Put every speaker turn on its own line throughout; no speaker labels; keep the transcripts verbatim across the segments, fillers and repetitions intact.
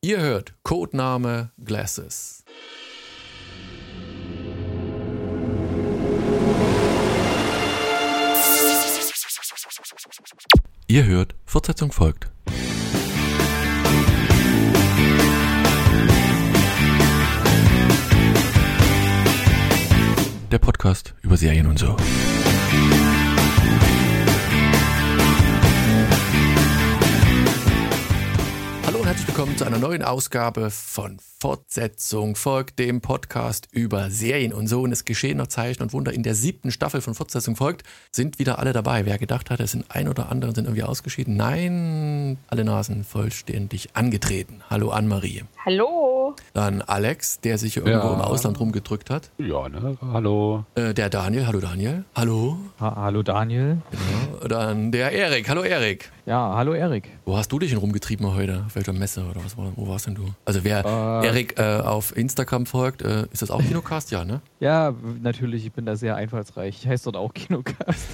Ihr hört Codename Glasses. Ihr hört, Fortsetzung folgt. Der Podcast über Serien und so. Hallo und herzlich willkommen zu einer neuen Ausgabe von Fortsetzung folgt, dem Podcast über Serien und so. Und es geschehen noch Zeichen und Wunder. In der siebten Staffel von Fortsetzung folgt sind wieder alle dabei. Wer gedacht hat, es sind ein oder andere sind irgendwie ausgeschieden. Nein, alle Nasen vollständig angetreten. Hallo Annemarie.
Hallo.
Dann Alex, der sich irgendwo
Ja.
im Ausland rumgedrückt hat.
Ja, ne? Hallo.
Äh, der Daniel. Hallo Daniel. Hallo.
Ha- hallo Daniel.
Genau. Dann der Erik. Hallo Erik.
Ja, hallo Erik.
Wo hast du dich denn rumgetrieben heute? Auf welcher Messe oder was war, wo warst denn du? Also wer
Äh,
Erik äh, auf Instagram folgt, äh, ist das auch Kinocast? Ja, ne?
Ja, w- natürlich, ich bin da sehr einfallsreich. Ich heiße dort auch Kinocast.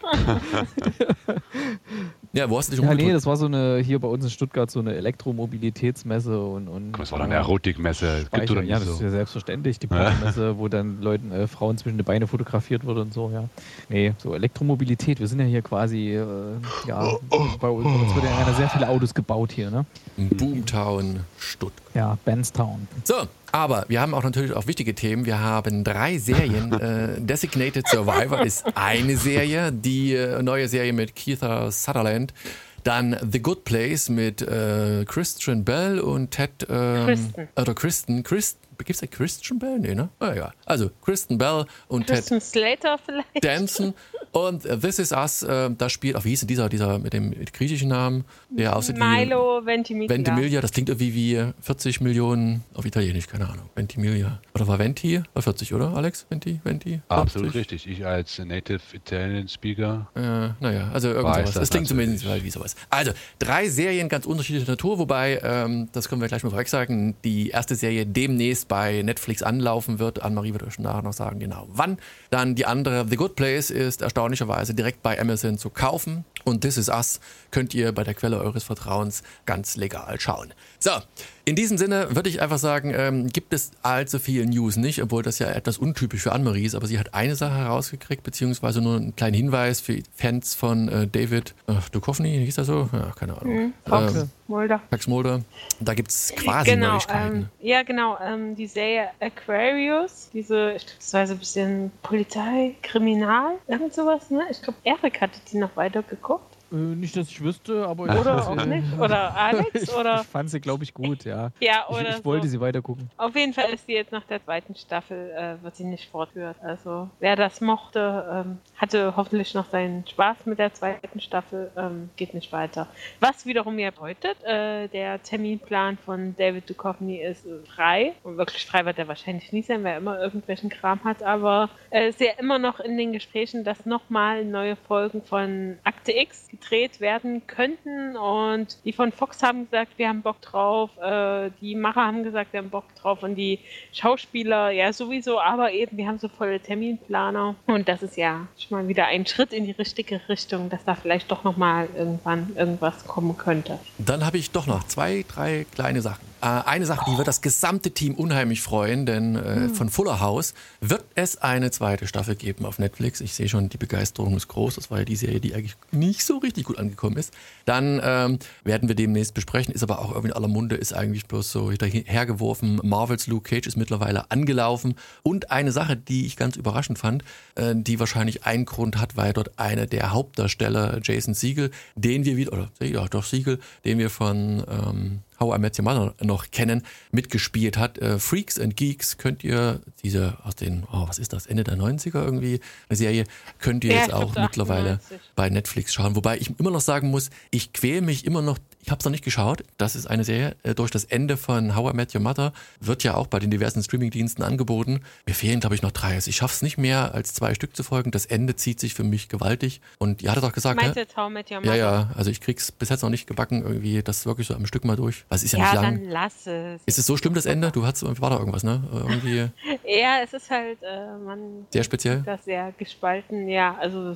Ja, wo hast du dich
Ja, nee,
rumgedrückt?
das war so eine, hier bei uns in Stuttgart, so eine Elektromobilitätsmesse und. und
Das war doch eine Erotikmesse. Das gibt
Speicher.
doch
Ja,
nicht
das ist
so.
ja selbstverständlich, die Partymesse, wo dann Leuten, äh, Frauen zwischen die Beine fotografiert wird und so, ja. Nee, so Elektromobilität, wir sind ja hier quasi, äh, ja, bei uns, bei uns wird ja sehr viele Autos gebaut hier, ne?
Boomtown, Stuttgart.
Ja, Benstown.
So, aber wir haben auch natürlich auch wichtige Themen. Wir haben drei Serien. äh, Designated Survivor ist eine Serie, die äh, neue Serie mit Kiefer Sutherland. Dann The Good Place mit äh, Christian Bell und Ted ähm,
Kristen.
oder Kristen. Kristen. Gibt's da Christian Bell? Nee, ne? Ah, ja. Also Kristen Bell und Ted
Kristen Slater vielleicht?
Danson und äh, This Is Us, äh, da spielt, auch wie hieß denn dieser, dieser mit dem mit griechischen Namen, der aussieht
Milo
wie
Ventimiglia.
Ventimiglia, das klingt irgendwie wie vierzig Millionen auf Italienisch, keine Ahnung, Ventimiglia. Oder war Venti? War vierzig, oder Alex? Venti? Venti?
Absolut
vierzig?
richtig. Ich als Native Italian Speaker.
Äh, naja, also irgend
Weiß
sowas.
das
Es klingt
natürlich.
zumindest wie sowas. Also, drei Serien ganz unterschiedlicher Natur, wobei, ähm, das können wir gleich mal vorweg sagen, die erste Serie demnächst bei Netflix anlaufen wird. Anne-Marie wird euch nachher noch sagen, genau wann. Dann die andere, The Good Place, ist erstaunlicherweise direkt bei Amazon zu kaufen. Und This Is Us könnt ihr bei der Quelle eures Vertrauens ganz legal schauen. So, in diesem Sinne würde ich einfach sagen, ähm, gibt es allzu viel News nicht, obwohl das ja etwas untypisch für Anne-Marie ist, aber sie hat eine Sache herausgekriegt, beziehungsweise nur einen kleinen Hinweis für Fans von äh, David äh, Duchovny, hieß er so? Ja, keine Ahnung.
Mhm, Fox
Ähm,
Mulder.
Max Mulder. Da gibt es quasi
Genau,
Neuigkeiten.
ähm, ja genau, ähm, die Serie Aquarius, diese, ich glaube, das war so ein bisschen Polizei, Kriminal, irgend sowas, ne? Ich glaube, Erik hatte die noch weiter geguckt.
Äh, nicht, dass ich wüsste, aber
Oder
ich,
auch nicht? Oder Alex?
ich,
Oder?
ich fand sie, glaube ich, gut, ja.
Ja,
Ich,
oder
ich wollte
so.
sie weiter gucken.
Auf jeden Fall ist sie jetzt nach der zweiten Staffel, äh, wird sie nicht fortführt. Also wer das mochte, ähm, hatte hoffentlich noch seinen Spaß mit der zweiten Staffel, ähm, geht nicht weiter. Was wiederum ja bedeutet, äh, der Terminplan von David Duchovny ist äh, frei. Und wirklich frei wird er wahrscheinlich nie sein, weil er immer irgendwelchen Kram hat, aber äh, ist ja immer noch in den Gesprächen, dass nochmal neue Folgen von Akte X gedreht werden könnten, und die von Fox haben gesagt, wir haben Bock drauf, äh, die Macher haben gesagt, wir haben Bock drauf, und die Schauspieler ja sowieso, aber eben, wir haben so volle Terminplaner, und das ist ja schon mal wieder ein Schritt in die richtige Richtung, dass da vielleicht doch nochmal irgendwann irgendwas kommen könnte.
Dann habe ich doch noch zwei, drei kleine Sachen. Äh, eine Sache, die wird das gesamte Team unheimlich freuen, denn äh, von Fuller House wird es eine zweite Staffel geben auf Netflix. Ich sehe schon, die Begeisterung ist groß. Das war ja die Serie, die eigentlich nicht so richtig gut angekommen ist. Dann ähm, werden wir demnächst besprechen, ist aber auch irgendwie in aller Munde, ist eigentlich bloß so hergeworfen. Marvels Luke Cage ist mittlerweile angelaufen. Und eine Sache, die ich ganz überraschend fand, äh, die wahrscheinlich einen Grund hat, weil dort einer der Hauptdarsteller, Jason Segel, den wir wieder, oder ja doch Segel, den wir von ähm, How I Met Your Mother noch kennen, mitgespielt hat. Äh, Freaks and Geeks könnt ihr, diese aus den, oh, was ist das, Ende der neunziger irgendwie, eine Serie, könnt ihr
Ja,
jetzt
ich
auch
glaub,
mittlerweile
achtundneunzig.
bei Netflix schauen. Wobei ich immer noch sagen muss, ich quäle mich immer noch, ich habe es noch nicht geschaut, das ist eine Serie, äh, durch das Ende von How I Met Your Mother wird ja auch bei den diversen Streamingdiensten angeboten. Mir fehlen, glaube ich, noch drei. Also ich schaffe es nicht mehr, als zwei Stück zu folgen. Das Ende zieht sich für mich gewaltig. Und ihr hattet doch gesagt,
Meinst du
ne?
jetzt How I Met Your
Ja,
Mother?
ja, also ich krieg's bis jetzt noch nicht gebacken, irgendwie das wirklich so am Stück mal durch. Also es ist ja,
Ja,
nicht lang.
dann lass es.
Ist es so schlimm, das Ende? Du hattest, war da irgendwas, ne? Irgendwie
Ja, es ist halt, äh, man
sehr speziell.
das sehr gespalten. Ja, also es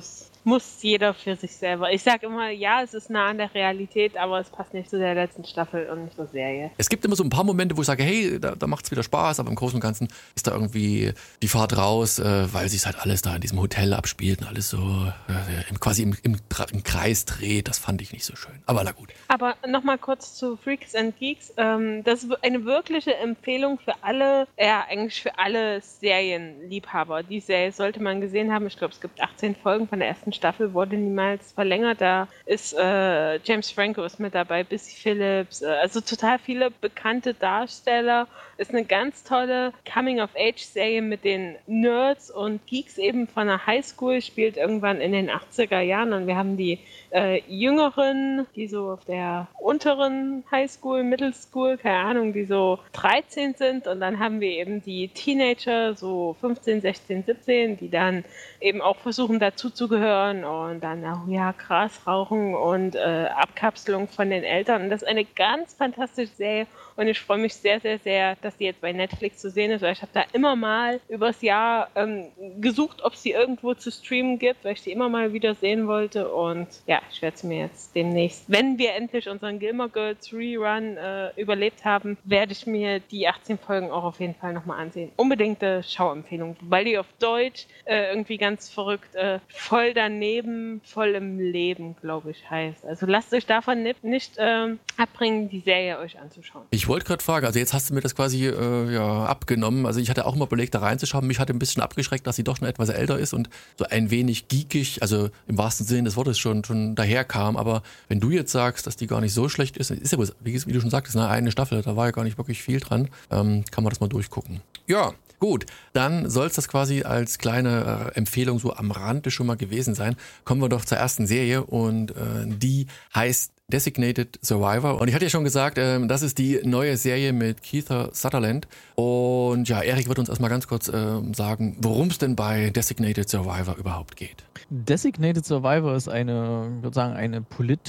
muss jeder für sich selber. Ich sage immer, ja, es ist nah an der Realität, aber es passt nicht zu der letzten Staffel und nicht zur Serie.
Es gibt immer so ein paar Momente, wo ich sage, hey, da, da macht es wieder Spaß, aber im Großen und Ganzen ist da irgendwie die Fahrt raus, äh, weil sich halt alles da in diesem Hotel abspielt und alles so äh, im, quasi im, im, im Kreis dreht. Das fand ich nicht so schön. Aber na gut.
Aber nochmal kurz zu Freaks and Geeks. Ähm, das ist eine wirkliche Empfehlung für alle, ja, eigentlich für alle Serienliebhaber. Die Serie sollte man gesehen haben. Ich glaube, es gibt achtzehn Folgen von der ersten Staffel, wurde niemals verlängert. Da ist äh, James Franco ist mit dabei, Busy Phillips, äh, also total viele bekannte Darsteller. Ist eine ganz tolle Coming-of-Age-Serie mit den Nerds und Geeks eben von der Highschool, spielt irgendwann in den achtziger Jahren und wir haben die äh, Jüngeren, die so auf der unteren Highschool, Middle School, keine Ahnung, die so dreizehn sind und dann haben wir eben die Teenager, so fünfzehn, sechzehn, siebzehn, die dann eben auch versuchen dazuzugehören und dann auch, ja, Gras rauchen und äh, Abkapselung von den Eltern und das ist eine ganz fantastische Serie und ich freue mich sehr, sehr, sehr, dass die jetzt bei Netflix zu sehen ist, weil ich habe da immer mal übers Jahr ähm, gesucht, ob es die irgendwo zu streamen gibt, weil ich die immer mal wieder sehen wollte und ja, ich werde es mir jetzt demnächst, wenn wir endlich unseren Gilmore Girls Rerun äh, überlebt haben, werde ich mir die achtzehn Folgen auch auf jeden Fall nochmal ansehen. Unbedingte Schauempfehlung, weil die auf Deutsch äh, irgendwie ganz verrückt, äh, voll daneben, voll im Leben, glaube ich, heißt. Also lasst euch davon nicht, nicht äh, abbringen, die Serie euch anzuschauen.
Ich wollte gerade fragen, also jetzt hast du mir das quasi äh, ja, abgenommen. Also ich hatte auch mal überlegt, da reinzuschauen. Mich hatte ein bisschen abgeschreckt, dass sie doch schon etwas älter ist und so ein wenig geekig, also im wahrsten Sinne des Wortes schon, schon daherkam. Aber wenn du jetzt sagst, dass die gar nicht so schlecht ist, ist ja, wie, wie du schon sagtest, ne, eine Staffel, da war ja gar nicht wirklich viel dran, ähm, kann man das mal durchgucken. Ja, gut, dann soll es das quasi als kleine äh, Empfehlung so am Rande schon mal gewesen sein. Kommen wir doch zur ersten Serie und äh, die heißt Designated Survivor. Und ich hatte ja schon gesagt, ähm, das ist die neue Serie mit Kiefer Sutherland. Und ja, Erik wird uns erstmal ganz kurz ähm, sagen, worum es denn bei Designated Survivor überhaupt geht.
Designated Survivor ist eine, ich würde sagen, eine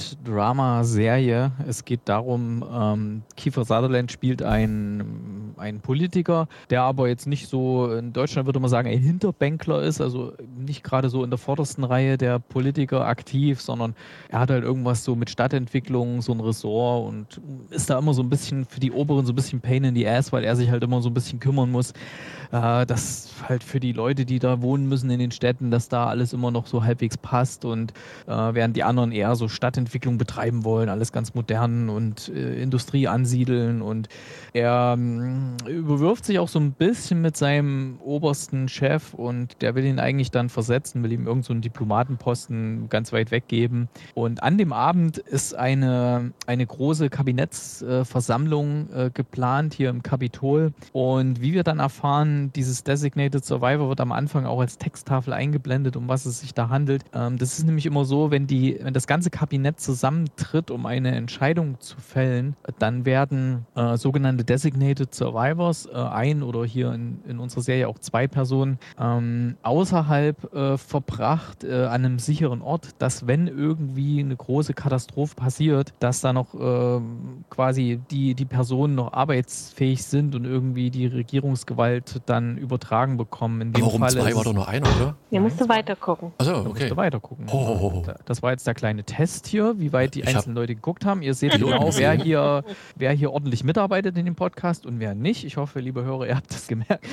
Polit-Drama-Serie. Es geht darum, ähm, Kiefer Sutherland spielt einen, einen Politiker, der aber jetzt nicht so, in Deutschland würde man sagen, ein Hinterbänkler ist, also nicht gerade so in der vordersten Reihe der Politiker aktiv, sondern er hat halt irgendwas so mit Stadtentwicklung, so ein Ressort und ist da immer so ein bisschen für die Oberen so ein bisschen Pain in the Ass, weil er sich halt immer so ein bisschen kümmern muss, äh, dass halt für die Leute, die da wohnen müssen in den Städten, dass da alles immer noch so halbwegs passt und äh, während die anderen eher so Stadtentwicklung betreiben wollen, alles ganz modern und äh, Industrie ansiedeln und er ähm, überwirft sich auch so ein bisschen mit seinem obersten Chef und der will ihn eigentlich dann versetzen, will ihm irgend so einen Diplomatenposten ganz weit weggeben und an dem Abend ist eine, eine große Kabinettsversammlung äh, geplant hier im Kapitol und wie wir dann erfahren, dieses Designated Survivor wird am Anfang auch als Texttafel eingeblendet, um was es sich da handelt. Ähm, das ist nämlich immer so, wenn, die, wenn das ganze Kabinett zusammentritt, um eine Entscheidung zu fällen, dann werden äh, sogenannte Designated Survivors, äh, ein oder hier in, in unserer Serie auch zwei Personen, ähm, außerhalb äh, verbracht äh, an einem sicheren Ort, dass wenn irgendwie eine große Katastrophe passiert, dass da noch äh, quasi die, die Personen noch arbeitsfähig sind und irgendwie die Regierungsgewalt dann übertragen bekommen. In dem
Aber warum
Fall
zwei war doch nur einer, oder?
Ihr müsst weiter gucken.
Achso,
Da musst
okay.
du weiter gucken.
Ho, ho, ho.
Das war jetzt der kleine Test hier, wie weit die
Ich hab
einzelnen Leute geguckt haben. Ihr seht
Piloten
genau, wer
gesehen.
hier, wer hier ordentlich mitarbeitet in dem Podcast und wer nicht. Ich hoffe, liebe Hörer, ihr habt das gemerkt.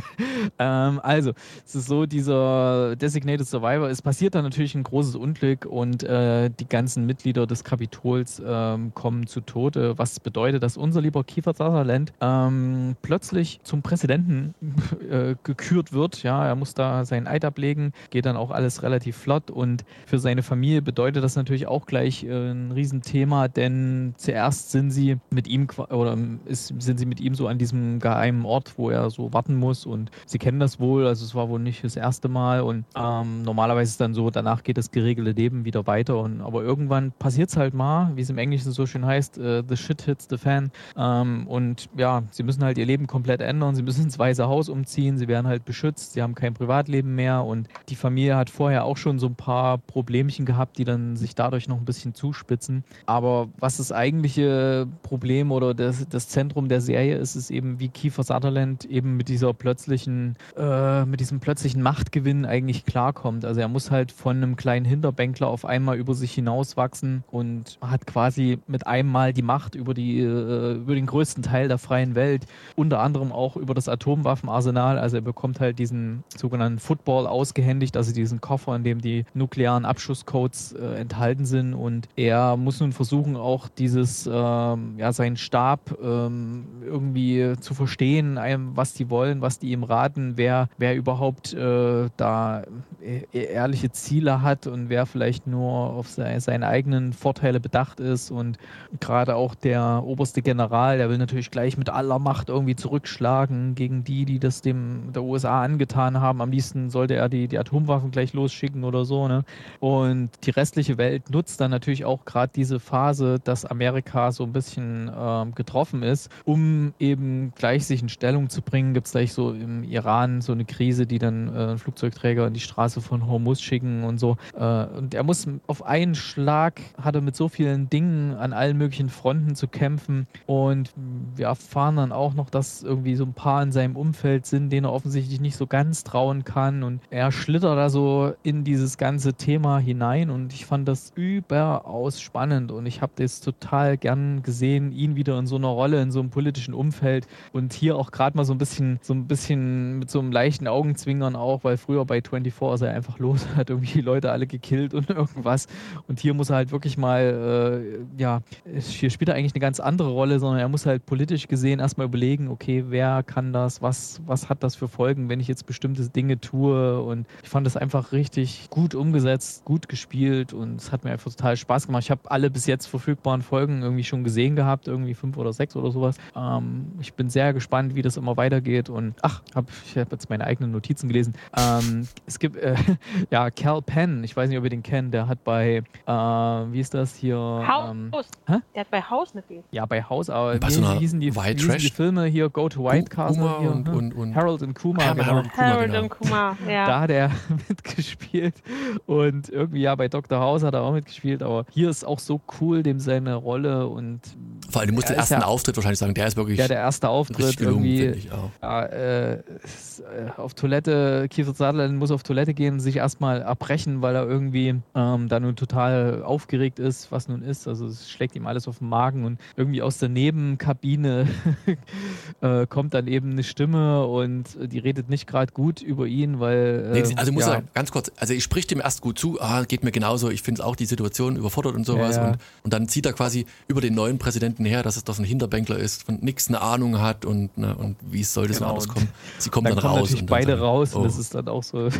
ähm, also, es ist so, dieser Designated Survivor, es passiert dann natürlich ein großes Unglück und äh, die ganzen Mitglieder des Kapitols ähm, kommen zu Tode, was bedeutet, dass unser lieber Kiefer Sutherland ähm, plötzlich zum Präsidenten äh, gekürt wird. Ja, er muss da seinen Eid ablegen, geht dann auch alles relativ flott und für seine Familie bedeutet das natürlich auch gleich äh, ein Riesenthema, denn zuerst sind sie mit ihm oder ist, sind sie mit ihm so an diesem geheimen Ort, wo er so warten muss und sie kennen das wohl, also es war wohl nicht das erste Mal und ähm, normalerweise ist es dann so, danach geht das geregelte Leben wieder weiter und aber irgendwann passiert es halt mal, wie es im Englischen so schön heißt, uh, the shit hits the fan ähm, und ja, sie müssen halt ihr Leben komplett ändern, sie müssen ins Weiße Haus umziehen, sie werden halt beschützt, sie haben kein Privatleben mehr und die Familie hat vorher auch schon so ein paar Problemchen gehabt, die dann sich dadurch noch ein bisschen zuspitzen, aber was das eigentliche Problem oder das, das Zentrum der Serie ist, ist ist eben, wie Kiefer Sutherland eben mit dieser plötzlichen, äh, mit diesem plötzlichen Machtgewinn eigentlich klarkommt. Also er muss halt von einem kleinen Hinterbänkler auf einmal über sich hinauswachsen und hat quasi mit einem Mal die Macht über die, äh, über den größten Teil der freien Welt, unter anderem auch über das Atomwaffenarsenal. Also er bekommt halt diesen sogenannten Football ausgehändigt, also diesen Koffer, in dem die nuklearen Abschusscodes äh, enthalten sind, und er muss nun versuchen, auch dieses, ähm, ja, seinen Stab ähm, irgendwie zu verstehen, einem, was die wollen, was die ihm raten, wer, wer überhaupt äh, da e- ehrliche Ziele hat und wer vielleicht nur auf se- seine eigenen Vorteile bedacht ist. Und gerade auch der oberste General, der will natürlich gleich mit aller Macht irgendwie zurückschlagen gegen die, die das dem der U S A angetan haben. Am liebsten sollte er die, die Atomwaffen gleich losschicken oder so, ne? Und die restliche Welt nutzt dann natürlich auch gerade diese Phase, dass Amerika so ein bisschen ähm, getroffen ist, um eben gleich sich in Stellung zu bringen. Gibt es gleich so im Iran so eine Krise, die dann äh, Flugzeugträger in die Straße von Hormuz schicken und so. Äh, und er muss auf einen Schlag, hat er mit so vielen Dingen an allen möglichen Fronten zu kämpfen. Und wir erfahren dann auch noch, dass irgendwie so ein paar in seinem Umfeld sind, denen er offensichtlich nicht so ganz trauen kann. Und er schlittert da so in dieses ganze Thema hinein, und ich fand das überaus spannend, und ich habe das total gern gesehen, ihn wieder in so einer Rolle, in so einem politischen Umfeld, und hier auch gerade mal so ein bisschen, so ein bisschen mit so einem leichten Augenzwinkern auch, weil früher bei vierundzwanzig ist er einfach los, hat irgendwie die Leute alle gekillt und irgendwas, und hier muss er halt wirklich mal, äh, ja, hier spielt er eigentlich eine ganz andere Rolle, sondern er muss halt politisch gesehen erstmal überlegen, okay, wer kann das, was, was hat das für Folgen, wenn ich jetzt bestimmte Dinge tue, und ich fand das einfach richtig gut umgesetzt, gut gespielt, und es hat mir einfach total Spaß gemacht. Ich habe alle bis jetzt verfügbaren Folgen irgendwie schon gesehen gehabt, irgendwie fünf oder sechs oder sowas. Ähm, ich bin sehr gespannt, wie das immer weitergeht, und ach, hab, ich habe jetzt meine eigenen Notizen gelesen. Ähm, es gibt, äh, ja, Cal Penn, ich weiß nicht, ob ihr den kennt, der hat bei, äh, wie ist das hier?
Haus.
Ähm,
Der hat bei Haus mitgespielt.
ja, bei Haus, aber
Bei
wie,
so einer
wie hießen die,
White
wie hießen die
Trash?
Filme hier? Go to White Castle
Kuma
hier,
und,
ne?
und, und
Harold und Kumar,
Ja,
genau.
Harold Kumar,
Harold
genau.
und Kumar, ja.
Da hat er mitgespielt, und irgendwie ja bei Doktor House hat er auch mitgespielt, aber hier ist auch so cool, dem seine Rolle, und
Vor allem, du musst
er
den
ist
ersten
ja,
Auftritt wahrscheinlich sagen, der ist wirklich
ja, der erste
richtig
Auftritt
gelungen,
irgendwie,
finde ich auch.
ja, äh, ist, äh, auf Toilette, Kiefer Sutherland muss auf Toilette gehen, sich erstmal erbrechen, weil er irgendwie ähm, da nun total aufgeregt ist, was nun ist, also es schlägt ihm alles auf den Magen, und irgendwie aus der Nebenkabine äh, kommt dann eben eine Stimme, und die redet nicht gerade gut über ihn, weil äh,
Nee, also ich muss
ja,
sagen, ganz kurz, also ich sprich dem erst gut zu, ah, geht mir genauso, ich finde es auch die Situation überfordert und sowas,
Ja, ja.
Und, und dann zieht er quasi über den neuen Präsidenten her, dass es doch so ein Hinterbänkler ist, von nix eine Ahnung hat, und, ne, und wie soll das
Genau,
anders
und
kommen? Sie kommen
dann
dann,
kommen
raus.
natürlich
Und dann
beide
sagen,
raus, und
oh.
das ist dann auch so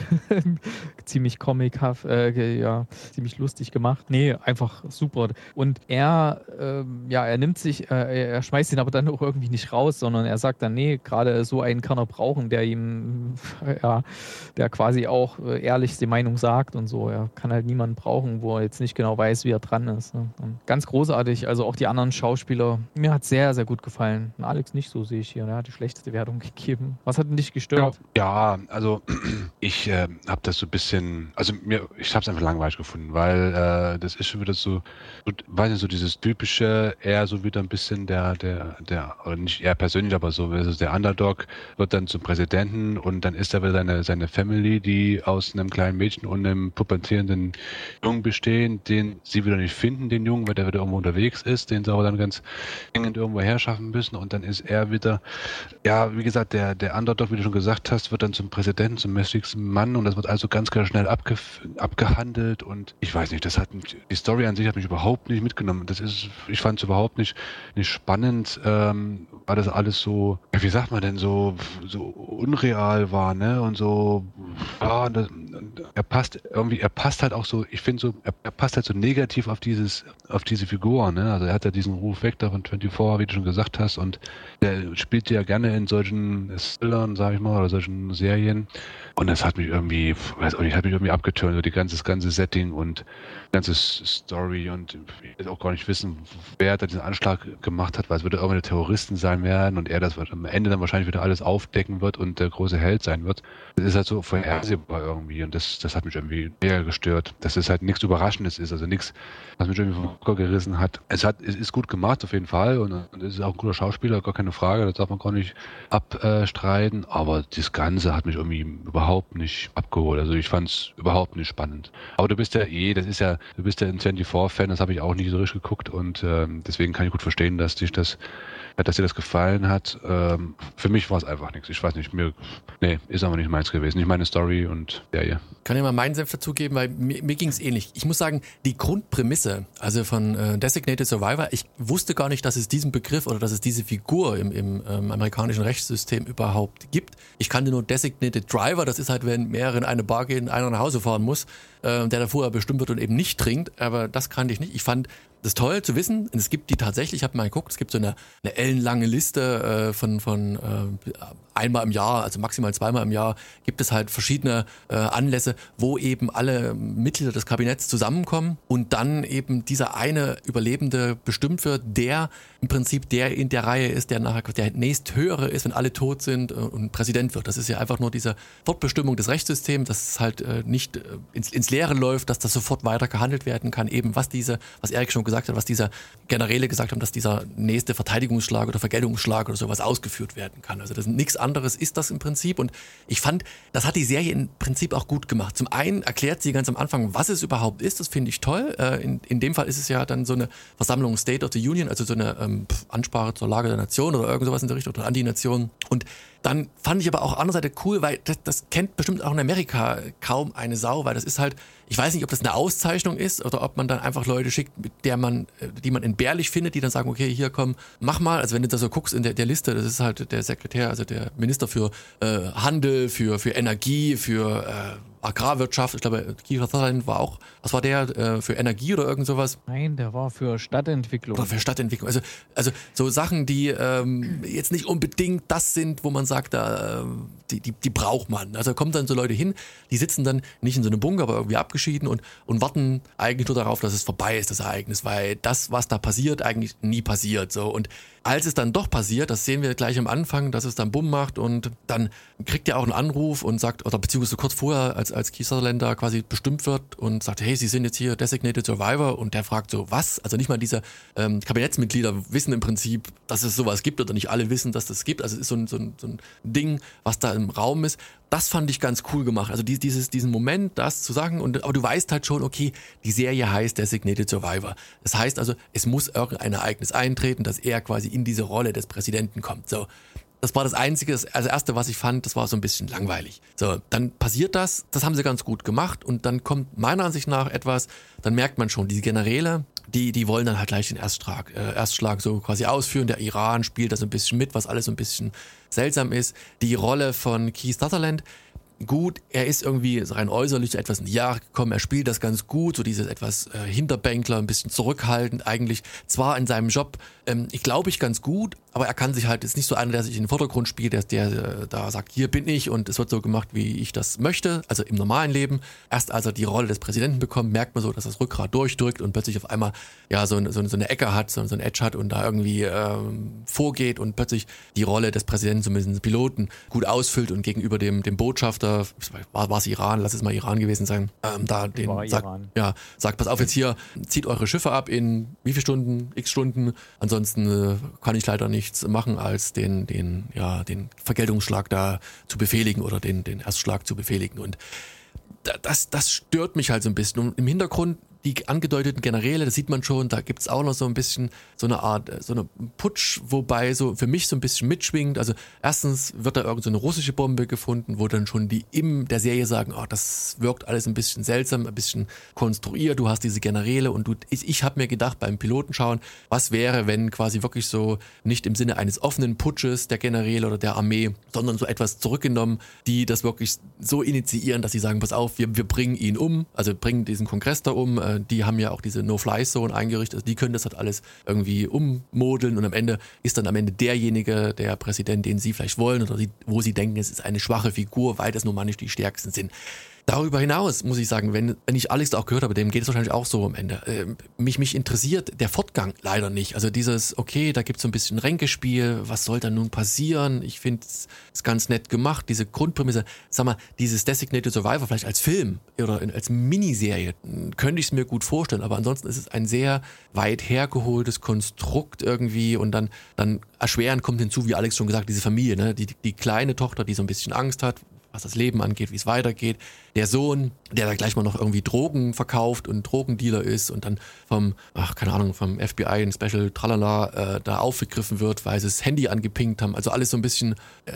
ziemlich comichaft, äh, ja, ziemlich lustig gemacht. Nee, einfach super. Und er, ähm, ja, er nimmt sich, äh, er schmeißt ihn aber dann auch irgendwie nicht raus, sondern er sagt dann, nee, gerade so einen kann er brauchen, der ihm, ja, der quasi auch äh, ehrlich die Meinung sagt und so. Er kann halt niemanden brauchen, wo er jetzt nicht genau weiß, wie er dran ist. Ne? Und ganz großartig, also auch die anderen Schauspieler. Mir hat sehr, sehr gut gefallen. Und Alex nicht so, sehe ich hier. Er hat die schlechteste Wertung gegeben. Was hat denn dich gestört?
Ja, also ich äh, habe das so ein bisschen, also mir, ich habe es einfach langweilig gefunden, weil äh, das ist schon wieder so, so, weiß nicht, so dieses typische, eher so wieder ein bisschen der, der, der, oder nicht er persönlich, aber so, also der Underdog wird dann zum Präsidenten, und dann ist da wieder seine, seine Family, die aus einem kleinen Mädchen und einem pubertierenden Jungen bestehen, den sie wieder nicht finden, den Jungen, weil der wieder irgendwo unterwegs ist, den sie aber dann ganz dringend irgendwo herschaffen müssen, und dann ist er wieder, ja, wie gesagt, der, der Underdog, wie du schon gesagt hast, wird dann zum Präsidenten, zum mächtigsten Mann, und das wird also ganz, ganz schnell abge, abgehandelt, und ich weiß nicht, das hat mich, die Story an sich hat mich überhaupt nicht mitgenommen. Das ist, ich fand es überhaupt nicht, nicht spannend, ähm, weil das alles so, ja, wie sagt man denn, so, so unreal war, ne, und so, ja, das, er passt irgendwie, er passt halt auch so, ich finde so, er, er passt halt so negativ auf dieses, auf diese Figur, ne, also er hat ja diesen Ruf weg da von vierundzwanzig, wie du schon gesagt hast, und der spielt ja gerne in solchen Thrillern, sag ich mal, oder solchen Serien, und das hat mich irgendwie, weiß auch nicht, hat mich irgendwie abgeturnt, so die ganze, das ganze Setting und die ganze Story, und ich will auch gar nicht wissen, wer da diesen Anschlag gemacht hat, weil es würde irgendwelche Terroristen sein werden, und er das am Ende dann wahrscheinlich wieder alles aufdecken wird und der große Held sein wird. Das ist halt so vorhersehbar irgendwie, und das, das hat mich irgendwie mega gestört, dass es halt nichts Überraschendes ist, also nichts, was mich irgendwie vom Hocker gerissen hat. Es hat, es ist gut gemacht auf jeden Fall und, und es ist auch ein guter Schauspieler, gar keine Frage, das darf man gar nicht abstreiten, aber das Ganze hat mich irgendwie überhaupt nicht abgeholt, also ich fand es überhaupt nicht spannend. Aber du bist ja eh, das ist ja, du bist ja ein vierundzwanzig-Fan, das habe ich auch nicht so richtig geguckt und ähm, deswegen kann ich gut verstehen, dass dich das dass dir das gefallen hat. Ähm, für mich war es einfach nichts. Ich weiß nicht, mir, nee, ist aber nicht meins gewesen. Nicht meine Story und der hier.
Kann ich mal meinen Senf dazugeben, weil mir, mir ging es ähnlich. Ich muss sagen, die Grundprämisse, also von äh, Designated Survivor, ich wusste gar nicht, dass es diesen Begriff oder dass es diese Figur im, im ähm, amerikanischen Rechtssystem überhaupt gibt. Ich kannte nur Designated Driver, das ist halt, wenn mehrere in eine Bar gehen, einer nach Hause fahren muss, äh, der da vorher bestimmt wird und eben nicht trinkt, aber das kannte ich nicht. Ich fand das ist toll zu wissen. Und es gibt die tatsächlich, ich habe mal geguckt, es gibt so eine, eine ellenlange Liste äh, von, von äh, einmal im Jahr, also maximal zweimal im Jahr, gibt es halt verschiedene äh, Anlässe, wo eben alle Mitglieder des Kabinetts zusammenkommen und dann eben dieser eine Überlebende bestimmt wird, der im Prinzip der in der Reihe ist, der nachher der nächsthöhere ist, wenn alle tot sind und Präsident wird. Das ist ja einfach nur diese Fortbestimmung des Rechtssystems, dass es halt äh, nicht äh, ins, ins Leere läuft, dass das sofort weiter gehandelt werden kann, eben was diese, was Erik schon gesagt hat, was dieser Generäle gesagt haben, dass dieser nächste Verteidigungsschlag oder Vergeltungsschlag oder sowas ausgeführt werden kann. Also das ist nichts anderes ist das im Prinzip und ich fand, das hat die Serie im Prinzip auch gut gemacht. Zum einen erklärt sie ganz am Anfang, was es überhaupt ist, das finde ich toll. In, in dem Fall ist es ja dann so eine Versammlung State of the Union, also so eine ähm, Ansprache zur Lage der Nation oder irgend sowas in der Richtung oder an die Nation und dann fand ich aber auch andererseits cool, weil das, das kennt bestimmt auch in Amerika kaum eine Sau, weil das ist halt, ich weiß nicht, ob das eine Auszeichnung ist oder ob man dann einfach Leute schickt, mit der man, die man entbehrlich findet, die dann sagen, okay, hier komm, mach mal. Also wenn du da so guckst in der, der Liste, das ist halt der Sekretär, also der Minister für äh, Handel, für, für Energie, für äh, Agrarwirtschaft, ich glaube, Kiefer Sutherland war auch, was war der, äh, für Energie oder irgend sowas?
Nein, der war für Stadtentwicklung.
Oder für Stadtentwicklung. Also, also so Sachen, die ähm, jetzt nicht unbedingt das sind, wo man sagt, da, äh, die, die, die braucht man. Also kommen dann so Leute hin, die sitzen dann nicht in so einem Bunker, aber irgendwie abgeschieden und, und warten eigentlich nur darauf, dass es vorbei ist, das Ereignis, weil das, was da passiert, eigentlich nie passiert. So. Und als es dann doch passiert, das sehen wir gleich am Anfang, dass es dann Bumm macht und dann kriegt er auch einen Anruf und sagt, oder beziehungsweise kurz vorher, als, als Keith Sutherland da quasi bestimmt wird und sagt, hey, Sie sind jetzt hier Designated Survivor und der fragt so, was? Also nicht mal diese ähm, Kabinettsmitglieder wissen im Prinzip, dass es sowas gibt oder nicht alle wissen, dass das gibt. Also es ist so ein, so ein, so ein Ding, was da im Raum ist. Das fand ich ganz cool gemacht. Also die, dieses, diesen Moment, das zu sagen, und, aber du weißt halt schon, okay, die Serie heißt Designated Survivor. Das heißt also, es muss irgendein Ereignis eintreten, dass er quasi in diese Rolle des Präsidenten kommt. So. Das war das Einzige, das also Erste, was ich fand, das war so ein bisschen langweilig. So, dann passiert das, das haben sie ganz gut gemacht und dann kommt meiner Ansicht nach etwas, dann merkt man schon, diese Generäle, die, die wollen dann halt gleich den Erstschlag, äh, Erstschlag so quasi ausführen. Der Iran spielt da so ein bisschen mit, was alles so ein bisschen seltsam ist. Die Rolle von Keith Sutherland, gut, er ist irgendwie rein äußerlich etwas in die Jahre gekommen, er spielt das ganz gut, so dieses etwas äh, Hinterbänkler, ein bisschen zurückhaltend eigentlich, zwar in seinem Job, ähm, ich glaube ich ganz gut, aber er kann sich halt, ist nicht so einer, der sich in den Vordergrund spielt, der, der äh, da sagt, hier bin ich und es wird so gemacht, wie ich das möchte, also im normalen Leben. Erst als er die Rolle des Präsidenten bekommt, merkt man so, dass das Rückgrat durchdrückt und plötzlich auf einmal ja so, so, so eine Ecke hat, so, so ein Edge hat und da irgendwie ähm, vorgeht und plötzlich die Rolle des Präsidenten, zumindest des Piloten, gut ausfüllt und gegenüber dem, dem Botschafter, war es Iran, lass es mal Iran gewesen sein, ähm, da den sagt, ja, sagt, pass auf jetzt hier, zieht eure Schiffe ab in wie viele Stunden, x Stunden, ansonsten äh, kann ich leider nichts machen, als den, den, ja, den Vergeltungsschlag da zu befehligen oder den, den Erstschlag zu befehligen und das, das stört mich halt so ein bisschen und im Hintergrund die angedeuteten Generäle, das sieht man schon, da gibt's auch noch so ein bisschen so eine Art, so eine Putsch, wobei so für mich so ein bisschen mitschwingt. Also erstens wird da irgend so eine russische Bombe gefunden, wo dann schon die in der Serie sagen, oh, das wirkt alles ein bisschen seltsam, ein bisschen konstruiert, du hast diese Generäle und du, ich, ich habe mir gedacht beim Piloten schauen, was wäre, wenn quasi wirklich so nicht im Sinne eines offenen Putsches der Generäle oder der Armee, sondern so etwas zurückgenommen, die das wirklich so initiieren, dass sie sagen, pass auf, wir, wir bringen ihn um, also bringen diesen Kongress da um, die haben ja auch diese No-Fly-Zone eingerichtet, also die können das halt alles irgendwie ummodeln und am Ende ist dann am Ende derjenige, der Präsident, den sie vielleicht wollen oder die, wo sie denken, es ist eine schwache Figur, weil das nun mal nicht die stärksten sind. Darüber hinaus muss ich sagen, wenn, wenn ich Alex auch gehört habe, dem geht es wahrscheinlich auch so am Ende. Äh, mich, mich interessiert der Fortgang leider nicht. Also dieses, okay, da gibt es so ein bisschen Ränkespiel, was soll da nun passieren? Ich finde es ganz nett gemacht, diese Grundprämisse. Sag mal, dieses Designated Survivor vielleicht als Film oder in, als Miniserie, könnte ich es mir gut vorstellen. Aber ansonsten ist es ein sehr weit hergeholtes Konstrukt irgendwie und dann, dann erschwerend kommt hinzu, wie Alex schon gesagt, diese Familie, ne? die, die kleine Tochter, die so ein bisschen Angst hat, was das Leben angeht, wie es weitergeht. Der Sohn, der da gleich mal noch irgendwie Drogen verkauft und Drogendealer ist und dann vom, ach keine Ahnung, vom F B I in Special Tralala äh, da aufgegriffen wird, weil sie das Handy angepinkt haben. Also alles so ein bisschen äh,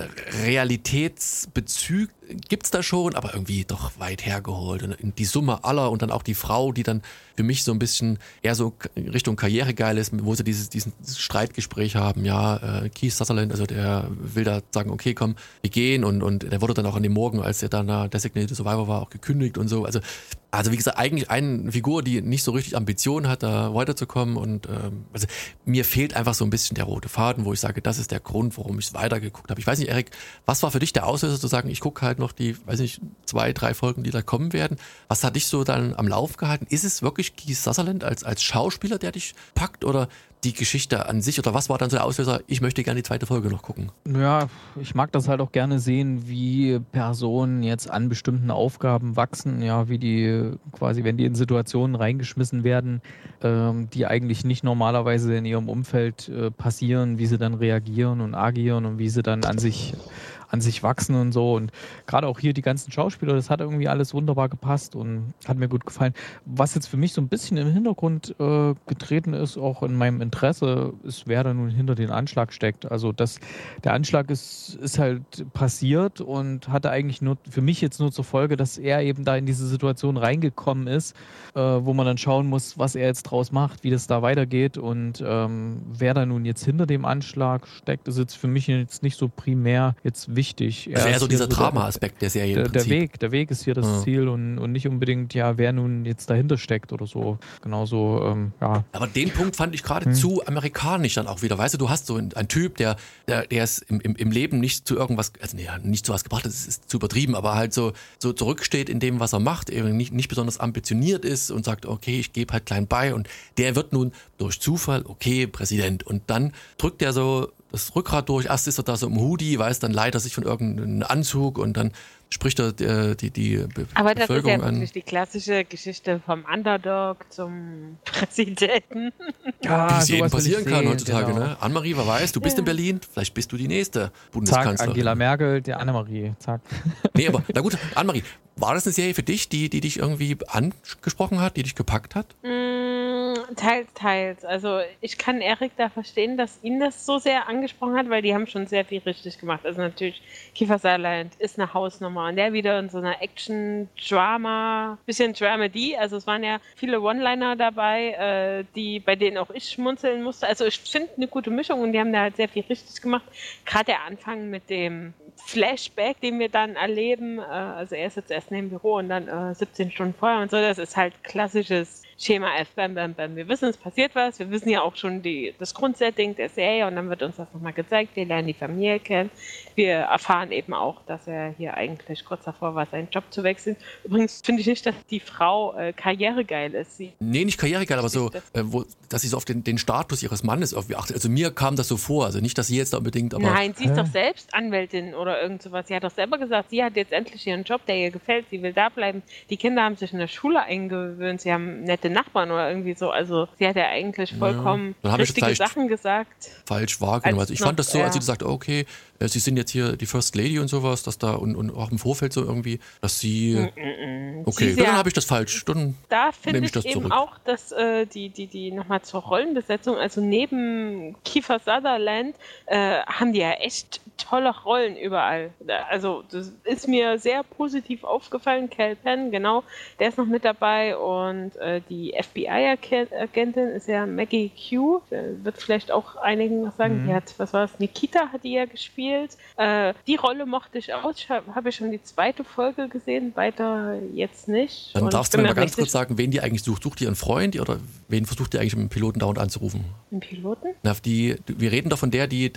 Realitätsbezug gibt's da schon, aber irgendwie doch weit hergeholt. Und die Summe aller und dann auch die Frau, die dann für mich so ein bisschen eher so Richtung Karrieregeil ist, wo sie dieses, dieses Streitgespräch haben, ja, äh, Keith Sutherland, also der will da sagen, okay, komm, wir gehen und, und der wurde dann auch an dem Morgen, als er dann da Designated Survivor war, auch gekündigt und so. Also, also wie gesagt, eigentlich eine Figur, die nicht so richtig Ambition hat, da weiterzukommen und ähm, also mir fehlt einfach so ein bisschen der rote Faden, wo ich sage, das ist der Grund, warum ich es weitergeguckt habe. Ich weiß nicht, Erik, was war für dich der Auslöser zu sagen, ich gucke halt noch die, weiß nicht, zwei, drei Folgen, die da kommen werden. Was hat dich so dann am Lauf gehalten? Ist es wirklich Keith Sutherland als, als Schauspieler, der dich packt oder die Geschichte an sich oder was war dann so der Auslöser, ich möchte gerne die zweite Folge noch gucken?
Ja, ich mag das halt auch gerne sehen, wie Personen jetzt an bestimmten Aufgaben wachsen, ja, wie die quasi, wenn die in Situationen reingeschmissen werden, ähm, die eigentlich nicht normalerweise in ihrem Umfeld äh, passieren, wie sie dann reagieren und agieren und wie sie dann an sich an sich wachsen und so. Und gerade auch hier die ganzen Schauspieler, das hat irgendwie alles wunderbar gepasst und hat mir gut gefallen. Was jetzt für mich so ein bisschen im Hintergrund äh, getreten ist, auch in meinem Interesse, ist, wer da nun hinter den Anschlag steckt. Also das, der Anschlag ist, ist halt passiert und hatte eigentlich nur für mich jetzt nur zur Folge, dass er eben da in diese Situation reingekommen ist, äh, wo man dann schauen muss, was er jetzt draus macht, wie das da weitergeht und ähm, wer da nun jetzt hinter dem Anschlag steckt, ist jetzt für mich jetzt nicht so primär jetzt wichtig. Wichtig.
Also eher so dieser so Drama-Aspekt der Serie.
Der, der Weg, der Weg ist hier das ja. Ziel und, und nicht unbedingt, ja, wer nun jetzt dahinter steckt oder so. Genauso, ähm, ja.
Aber den Punkt fand ich gerade hm. zu amerikanisch dann auch wieder. Weißt du, du hast so einen, einen Typ, der, der, der ist im, im, im Leben nicht zu irgendwas, also nee, nicht zu was gebracht, das ist zu übertrieben, aber halt so, so zurücksteht in dem, was er macht, eben nicht, nicht besonders ambitioniert ist und sagt, okay, ich gebe halt klein bei und der wird nun durch Zufall, okay, Präsident. Und dann drückt er so das Rückgrat durch, erst ist er da so im Hoodie, weiß, dann leitet er sich von irgendeinem Anzug und dann spricht er äh, die, die Be-
Aber das
Bevölkerung
ist ja
an.
wirklich die klassische Geschichte vom Underdog zum Präsidenten.
Ja,
wie es jedem passieren kann
sehen,
heutzutage.
genau.
Ne? Annemarie, wer weiß, du bist
Ja.
in Berlin, vielleicht bist du die nächste
Zack,
Bundeskanzlerin.
Angela Merkel, der Annemarie, zack.
Nee, aber na gut, Annemarie, war das eine Serie für dich, die, die dich irgendwie angesprochen hat, die dich gepackt hat?
Mm, teils, teils. Also ich kann Erik da verstehen, dass ihn das so sehr angesprochen hat, weil die haben schon sehr viel richtig gemacht. Also natürlich, Kiefer Sutherland ist eine Hausnummer und der wieder in so einer Action-Drama, bisschen Dramedy. Also es waren ja viele One-Liner dabei, äh, die, bei denen auch ich schmunzeln musste. Also ich finde eine gute Mischung und die haben da halt sehr viel richtig gemacht. Gerade der Anfang mit dem Flashback, den wir dann erleben, äh, also er ist jetzt erst neben dem Büro und dann äh, siebzehn Stunden vorher und so, das ist halt klassisches Schema F, bam, bam, bam. Wir wissen, es passiert was, wir wissen ja auch schon die, das Grundsetting der Serie und dann wird uns das nochmal gezeigt, wir lernen die Familie kennen. Wir erfahren eben auch, dass er hier eigentlich kurz davor war, seinen Job zu wechseln. Übrigens finde ich nicht, dass die Frau äh, karrieregeil ist. Sie
Nee, nicht karrieregeil, aber so, äh, wo, dass sie so auf den, den Status ihres Mannes irgendwie achtet. Also mir kam das so vor, also nicht, dass sie jetzt da unbedingt, aber...
Nein, sie ist doch selbst Anwältin oder irgend sowas. Sie hat doch selber gesagt, sie hat jetzt endlich ihren Job, der ihr gefällt, sie will da bleiben. Die Kinder haben sich in der Schule eingewöhnt, sie haben nette Nachbarn oder irgendwie so. Also sie hat ja eigentlich vollkommen
ja,
richtige Sachen gesagt.
Falsch wahrgenommen.
Als
Also ich fand das so,
noch,
als sie
ja.
gesagt, okay, äh, sie sind jetzt hier die First Lady und sowas, dass da und, und auch im Vorfeld so irgendwie, dass sie...
Mm, mm, mm.
Okay,
Sie
dann
ja,
habe ich das falsch. Dann
da finde
nehme
ich,
ich das
eben
zurück.
auch, dass äh, die, die, die nochmal zur Rollenbesetzung, also neben Kiefer Sutherland, äh, haben die ja echt tolle Rollen überall. Also das ist mir sehr positiv aufgefallen. Cal Penn, genau, der ist noch mit dabei und äh, die F B I-Agentin ist ja Maggie Q, äh, wird vielleicht auch einigen was sagen.
Mhm.
Die hat, was war es, Nikita hat die ja gespielt. Äh, die Rolle mochte ich auch. Ich habe hab ja schon die zweite Folge gesehen, weiter jetzt nicht.
Dann
Und
darfst
ich
du
bin
mir mal
mir
ganz
richtig-
kurz sagen, wen die eigentlich sucht. Sucht die ihren Freund oder wen versucht die eigentlich mit dem Piloten dauernd anzurufen?
Einen Piloten?
Na, die, wir reden doch von der, die da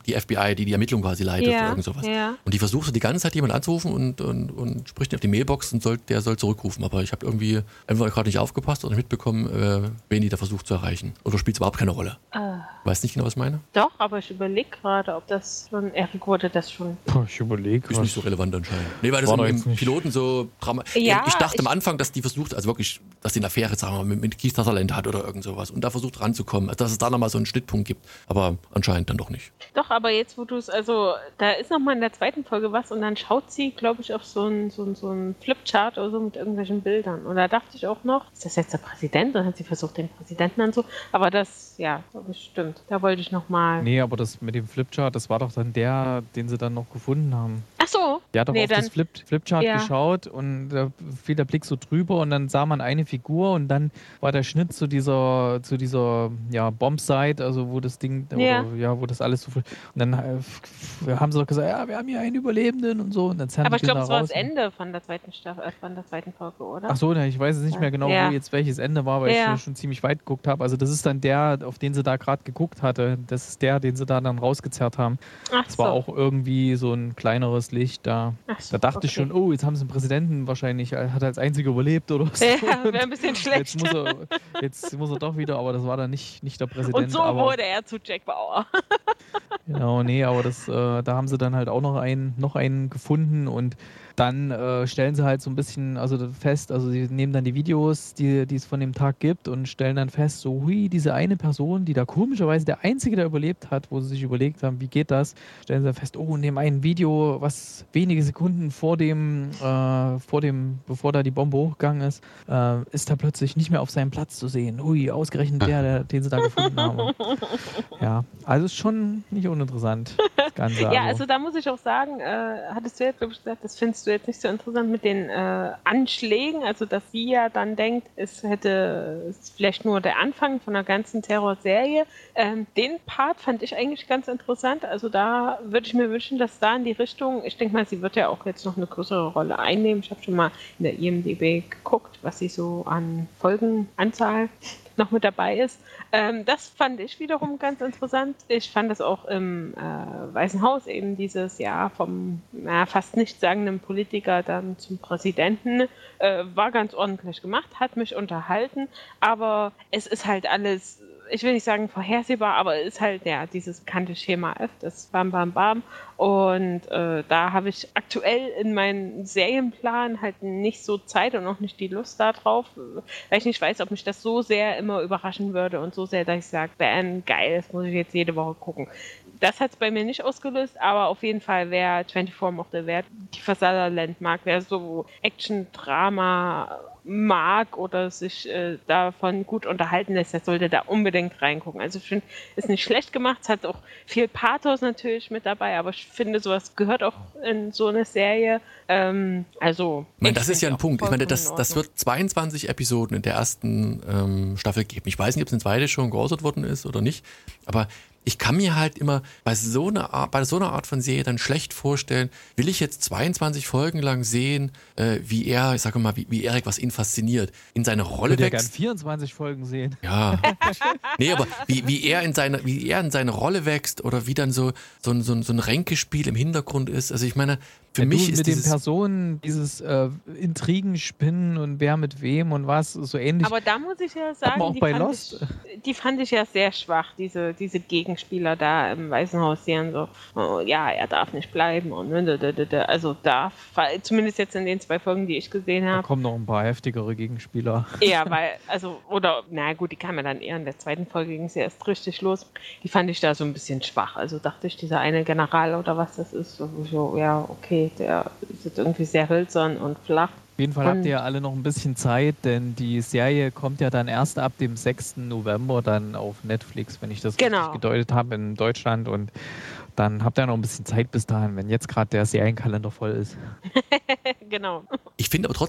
die F B I, die die Ermittlung quasi leitet
Ja,
oder irgend sowas.
ja.
Und die versucht so die ganze Zeit jemand anzurufen und, und, und spricht auf die Mailbox und soll, der soll zurückrufen. Aber ich habe irgendwie einfach gerade nicht aufgepasst oder nicht mitbekommen, äh, wen die da versucht zu erreichen. Oder spielt es überhaupt keine Rolle?
Äh,
Weißt nicht genau, was ich meine?
doch, aber ich überlege gerade, ob das schon, Erik wurde das schon.
Puh, ich überlege.
Ist nicht so relevant anscheinend. Nee, weil das
War
im,
doch
im
jetzt nicht-
Piloten so Drama.
Ja,
ich dachte
ich-
am Anfang, dass die versucht, also wirklich, dass die eine Affäre, sagen wir mal, mit, mit Keith Sutherland hat oder irgend sowas und da versucht ranzukommen. Also, dass es da nochmal so einen Schnittpunkt gibt. Aber anscheinend dann doch nicht.
Doch, aber jetzt, wo du es, also, da ist nochmal in der zweiten Folge was und dann schaut sie, glaube ich, auf so einen so ein, so ein Flipchart oder so mit irgendwelchen Bildern. Und da dachte ich auch noch, ist das jetzt der Präsident? Dann hat sie versucht, den Präsidenten dann so. Aber das, ja, das stimmt. Da wollte ich nochmal.
Nee, aber das mit dem Flipchart, das war doch dann der, den sie dann noch gefunden haben.
Ach so.
Der hat doch
Nee,
auf
dann-
das Flip, Flipchart
Ja.
geschaut und da fiel der Blick so drüber und dann sah man eine Figur und dann war der Schnitt zu dieser, zu dieser ja, Bombsite, also wo das Ding,
Ja.
oder, ja, wo das alles so. Und dann äh, f- haben sie doch gesagt, ja, wir haben hier einen Überlebenden und so. Und dann zerren
Aber ich
die den
glaube,
da
es war
raus.
das Ende von der zweiten Staffel, äh, von der zweiten Folge, oder?
Ach so, ne, ich weiß jetzt nicht mehr genau,
Ja.
wo jetzt welches Ende war, weil
Ja.
ich schon ziemlich weit geguckt habe. Also das ist dann der, auf den sie da gerade geguckt hatte. Das ist der, den sie da dann rausgezerrt haben.
Ach
Es war auch irgendwie so ein kleineres Licht da.
Ach so,
Da dachte ich
okay.
schon, oh, jetzt haben sie einen Präsidenten wahrscheinlich, er hat als einziger überlebt oder so.
Ja, wäre ein bisschen schlecht.
Jetzt muss, er, jetzt muss er doch wieder, aber das war dann nicht, nicht der Präsident.
Und so
aber,
wurde er zu Jack Bauer.
Genau, nee, aber das, äh, da haben sie dann halt auch noch einen, noch einen gefunden und dann äh, stellen sie halt so ein bisschen also fest, also sie nehmen dann die Videos, die, die es von dem Tag gibt und stellen dann fest, so hui, diese eine Person, die da komischerweise der Einzige, der überlebt hat, wo sie sich überlegt haben, wie geht das, stellen sie dann fest, oh, in dem einen Video, was wenige Sekunden vor dem, äh, vor dem, bevor da die Bombe hochgegangen ist, äh, ist er plötzlich nicht mehr auf seinem Platz zu sehen. Hui, ausgerechnet der, der den sie da gefunden haben. Ja, also ist schon nicht uninteressant, das Ganze.
Ja, also da muss ich auch sagen, äh, hattest du jetzt, glaube ich, gesagt, das findest du jetzt nicht so interessant mit den äh, Anschlägen, also dass sie ja dann denkt, es hätte es ist vielleicht nur der Anfang von einer ganzen Terrorserie. Ähm, den Part fand ich eigentlich ganz interessant, also da würde ich mir wünschen, dass da in die Richtung, ich denke mal, sie wird ja auch jetzt noch eine größere Rolle einnehmen. Ich habe schon mal in der I M D B geguckt, was sie so an Folgenanzahl noch mit dabei ist. Ähm, das fand ich wiederum ganz interessant. Ich fand das auch im äh, Weißen Haus eben dieses Jahr vom na, fast nichtssagenden Politiker dann zum Präsidenten äh, war ganz ordentlich gemacht, hat mich unterhalten, aber es ist halt alles, ich will nicht sagen vorhersehbar, aber es ist halt ja dieses bekannte Schema F, das Bam Bam Bam. Und äh, da habe ich aktuell in meinem Serienplan halt nicht so Zeit und auch nicht die Lust darauf, weil ich nicht weiß, ob mich das so sehr immer überraschen würde und so sehr, dass ich sage, bam, geil, das muss ich jetzt jede Woche gucken. Das hat es bei mir nicht ausgelöst, aber auf jeden Fall, wer vierundzwanzig mochte, wer Kiefer Sutherland mag, wer so Action-Drama mag oder sich äh, davon gut unterhalten lässt, der sollte da unbedingt reingucken. Also ich finde, ist nicht schlecht gemacht, es hat auch viel Pathos natürlich mit dabei, aber ich finde, sowas gehört auch in so eine Serie. Ähm, also
Ich meine, das ist ja ein
auch
Punkt. Ich meine, das,
vollkommen in
das
Ordnung.
wird zweiundzwanzig Episoden in der ersten ähm, Staffel geben. Ich weiß nicht, ob es eine zweite schon geäußert worden ist oder nicht, aber ich kann mir halt immer bei so einer Art, bei so einer Art von Serie dann schlecht vorstellen, will ich jetzt zweiundzwanzig Folgen lang sehen, äh, wie er, ich sage mal, wie, wie Erik, was ihn fasziniert, in seine
Ich
Rolle
würde ja gern
wächst.
vierundzwanzig Folgen sehen.
Ja. Nee, aber wie, wie er in seine, wie er in seine Rolle wächst oder wie dann so, so ein, so ein, so ein Ränkespiel im Hintergrund ist. Also ich meine, für
Wenn
mich
du
ist
mit den
dieses,
Personen dieses äh, Intrigenspinnen und wer mit wem und was, so ähnlich.
Aber da muss ich ja
man
sagen,
auch
die,
bei
fand
Lost.
Ich, die fand ich ja sehr schwach, diese, diese Gegenspieler da im Weißen Haus, die dann so, oh, ja, er darf nicht bleiben und also darf, zumindest jetzt in den zwei Folgen, die ich gesehen
Da
habe.
kommen noch ein paar heftigere Gegenspieler.
Ja, weil, also, oder, na gut, die kamen ja dann eher in der zweiten Folge, ging es ja erst richtig los. Die fand ich da so ein bisschen schwach. Also dachte ich, dieser eine General oder was das ist, so, so ja, okay, der ist jetzt irgendwie sehr hölzern und flach.
Auf jeden Fall
Und-
habt ihr ja alle noch ein bisschen Zeit, denn die Serie kommt ja dann erst ab dem sechsten November dann auf Netflix, wenn ich das
Genau.
richtig gedeutet habe, in Deutschland. Und dann habt ihr noch ein bisschen Zeit bis dahin, wenn jetzt gerade der Serienkalender voll ist.
Genau.
ich finde aber trotzdem,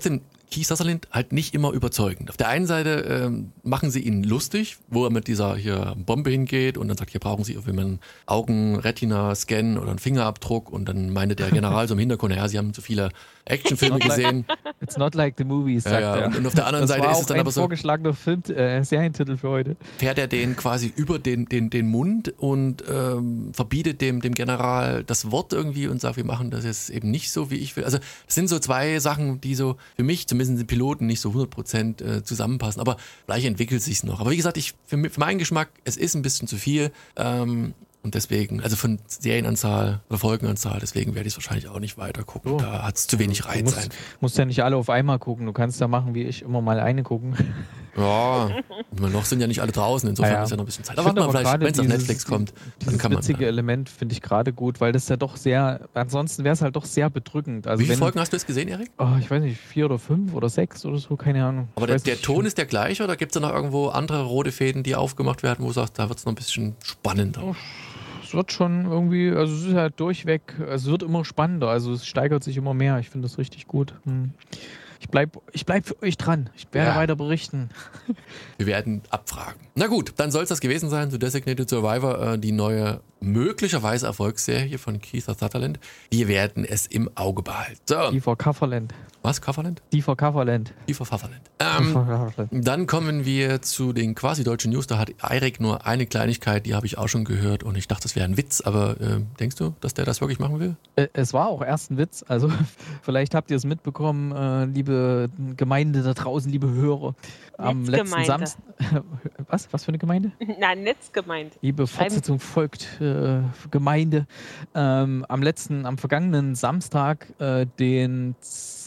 Keith Sutherland halt nicht immer überzeugend. Auf der einen Seite ähm, machen sie ihn lustig, wo er mit dieser hier Bombe hingeht und dann sagt, hier brauchen sie irgendwie einen Augen-Retina-Scan oder einen Fingerabdruck und dann meinte der General so im Hintergrund, ja, sie haben zu viele Actionfilme gesehen.
It's not like the movies, sagt
ja, ja.
er.
Und, und auf der anderen
das
Seite
war
ist
auch
es dann
ein
aber so,
vorgeschlagener Film, äh, Serientitel für heute.
fährt er den quasi über den, den, den Mund und ähm, verbietet dem, dem General das Wort irgendwie und sagt, wir machen das jetzt eben nicht so, wie ich will. Also das sind so zwei Sachen, die so für mich, zumindest den Piloten, nicht so hundert Prozent äh, zusammenpassen. Aber vielleicht entwickelt sich's noch. Aber wie gesagt, ich, für, für meinen Geschmack, es ist ein bisschen zu viel. Ähm, Und deswegen, also von Serienanzahl oder Folgenanzahl, deswegen werde ich es wahrscheinlich auch nicht weiter gucken.
So.
Da hat es zu wenig Reiz.
Du musst, musst ja nicht alle auf einmal gucken. Du kannst ja machen, wie ich, immer mal eine gucken.
Ja, noch sind ja nicht alle draußen, insofern
ja, ja.
ist ja noch ein bisschen Zeit. Aber warte mal, vielleicht, wenn es auf Netflix kommt, dann kann man.
Das witzige Element finde ich gerade gut, weil das ja doch sehr, ansonsten wäre es halt doch sehr bedrückend. Also
wie viele
wenn,
Folgen hast du jetzt gesehen, Erik?
Oh, ich weiß nicht, vier oder fünf oder sechs oder so, keine Ahnung.
Aber der, der Ton ist der gleiche oder gibt es da noch irgendwo andere rote Fäden, die aufgemacht werden, wo du sagst, da wird es noch ein bisschen spannender?
Oh. Es wird schon irgendwie, also es ist halt durchweg, es wird immer spannender, also es steigert sich immer mehr. Ich finde das richtig gut. Hm. Ich bleib, ich bleib für euch dran. Ich werde ja. weiter berichten.
Wir werden abfragen. Na gut, dann soll es das gewesen sein zu Designated Survivor, äh, die neue möglicherweise Erfolgsserie von Keith Sutherland. Wir werden es im Auge behalten. So.
Kiefer Kafferland.
Was? Kafferland?
Kiefer Kafferland.
Kiefer Kafferland. Ähm, dann kommen wir zu den quasi deutschen News. Da hat Erik nur eine Kleinigkeit, die habe ich auch schon gehört und ich dachte, das wäre ein Witz, aber äh, denkst du, dass der das wirklich machen will?
Äh, es war auch erst ein Witz, also vielleicht habt ihr es mitbekommen, äh, liebe Gemeinde da draußen, liebe Hörer. Am letzten Samstag. Was? Was für eine Gemeinde?
Nein, Netzgemeinde.
Liebe Fortsetzung folgt, äh, Gemeinde. Ähm, am letzten, am vergangenen Samstag, äh, den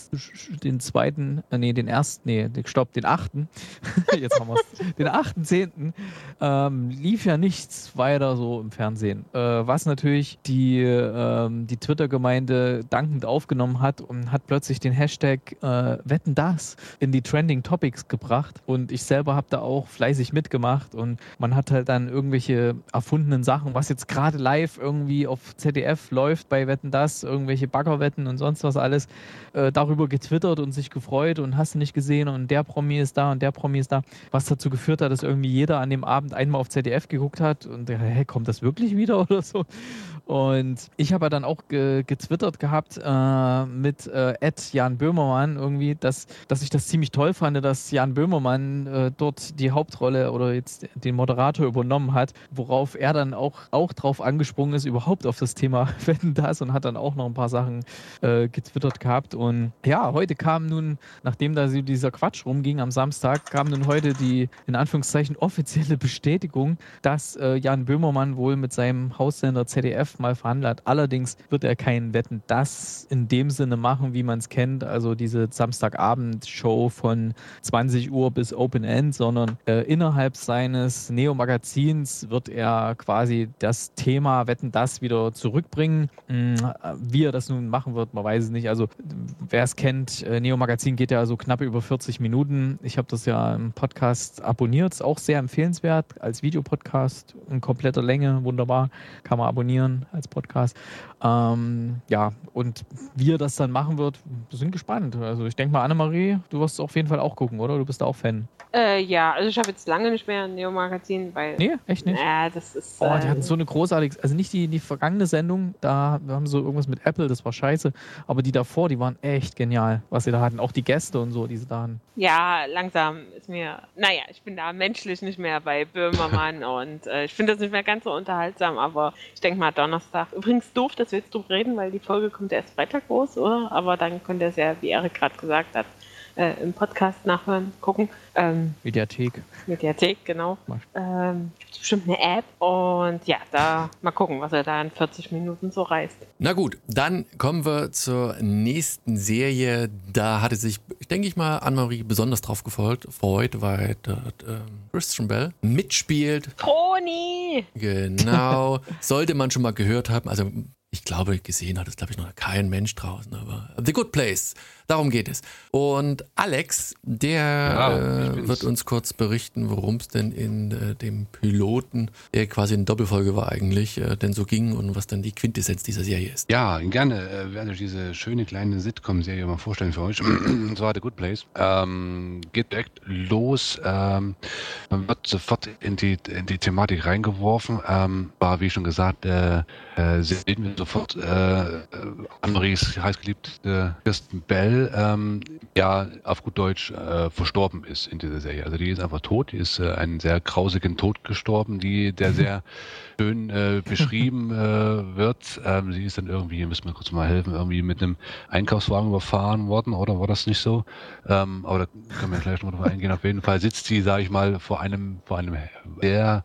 den zweiten, äh, nee, den ersten, nee, stopp, den achten jetzt haben wir es, den achten zehnten Ähm, lief ja nichts weiter so im Fernsehen, äh, was natürlich die, ähm, die Twitter-Gemeinde dankend aufgenommen hat und hat plötzlich den Hashtag äh, Wetten das in die Trending Topics gebracht und ich selber habe da auch fleißig mitgemacht und man hat halt dann irgendwelche erfundenen Sachen, was jetzt gerade live irgendwie auf Z D F läuft bei Wetten das, irgendwelche Baggerwetten und sonst was alles, äh, darüber getwittert und sich gefreut und hast du nicht gesehen und der Promi ist da und der Promi ist da, was dazu geführt hat, dass irgendwie jeder an dem Abend einmal auf Z D F geguckt hat und hä, kommt das wirklich wieder oder so? Und ich habe dann auch ge- getwittert gehabt äh, mit äh, Jan Böhmermann irgendwie, dass, dass ich das ziemlich toll fand, dass Jan Böhmermann äh, dort die Hauptrolle oder jetzt den Moderator übernommen hat, worauf er dann auch, auch drauf angesprungen ist, überhaupt auf das Thema Wetten das und hat dann auch noch ein paar Sachen äh, getwittert gehabt und ja, heute kam nun, nachdem da so dieser Quatsch rumging am Samstag, kam nun heute die, in Anführungszeichen, offizielle Bestätigung, dass äh, Jan Böhmermann wohl mit seinem Haussender Z D F mal verhandelt hat. Allerdings wird er kein Wetten das in dem Sinne machen, wie man es kennt, also diese Samstagabend-Show von zwanzig Uhr bis Open End, sondern äh, innerhalb seines Neo-Magazins wird er quasi das Thema Wetten das wieder zurückbringen. Hm, wie er das nun machen wird, man weiß es nicht. Also wer es kennt, äh, Neo-Magazin geht ja so knapp über vierzig Minuten. Ich habe das ja im Podcast abonniert, ist auch sehr empfehlenswert als Videopodcast in kompletter Länge, wunderbar, kann man abonnieren als Podcast. Ähm, ja, und wie er das dann machen wird, wir sind gespannt. Also ich denke mal, Annemarie, du wirst es auf jeden Fall auch gucken, oder? Du bist da auch Fan.
Äh, ja, also ich habe jetzt lange nicht mehr ein Neo-Magazin, weil...
Nee, echt nicht?
Ja, das ist...
Oh, die
äh,
hatten so eine großartige, also nicht die, die vergangene Sendung, da haben so irgendwas mit Apple, das war scheiße, aber die davor, die waren echt genial, was sie da hatten. Auch die Gäste und so, die sie da hatten.
Ja, langsam ist mir... Naja, ich bin da menschlich nicht mehr bei Böhmermann und äh, ich finde das nicht mehr ganz so unterhaltsam, aber ich denke mal Donnerstag. Übrigens doof, dass wir jetzt drüber reden, weil die Folge kommt erst Freitag raus, oder? Aber dann könnt ihr es ja, wie Erik gerade gesagt hat, äh, im Podcast nachhören, gucken. Ähm,
Mediathek.
Mediathek, genau. Ähm, gibt bestimmt eine App und ja, da mal gucken, was er da in vierzig Minuten so reißt.
Na gut, dann kommen wir zur nächsten Serie. Da hatte sich, denke ich mal, Annemarie besonders drauf gefreut, weil dort ähm, Christian Bell mitspielt.
Toni!
Genau. Sollte man schon mal gehört haben, also ich glaube, gesehen hat es, glaube ich, noch kein Mensch draußen, aber The Good Place. Darum geht es. Und Alex, der
Ja, ich
äh,
bin's.
wird uns kurz berichten, worum es denn in äh, dem Piloten, der quasi eine Doppelfolge war eigentlich, äh, denn so ging und was dann die Quintessenz dieser Serie ist.
Ja, gerne äh, werde ich diese schöne kleine Sitcom-Serie mal vorstellen für euch. Und zwar The Good Place. Ähm, geht direkt los. Ähm, man wird sofort in die, in die Thematik reingeworfen. Ähm, war, wie schon gesagt, äh, äh, sehen wir sofort äh, äh, Anne-Maries heißgeliebte Kirsten Bell, ähm, ja, auf gut Deutsch äh, verstorben ist in dieser Serie. Also die ist einfach tot. Die ist äh, einen sehr grausigen Tod gestorben, die, der sehr schön äh, beschrieben äh, wird. Ähm, sie ist dann irgendwie, müssen wir kurz mal helfen, irgendwie mit einem Einkaufswagen überfahren worden, oder war das nicht so? Ähm, aber da können wir gleich noch drauf eingehen. Auf jeden Fall sitzt sie, sage ich mal, vor einem, vor einem sehr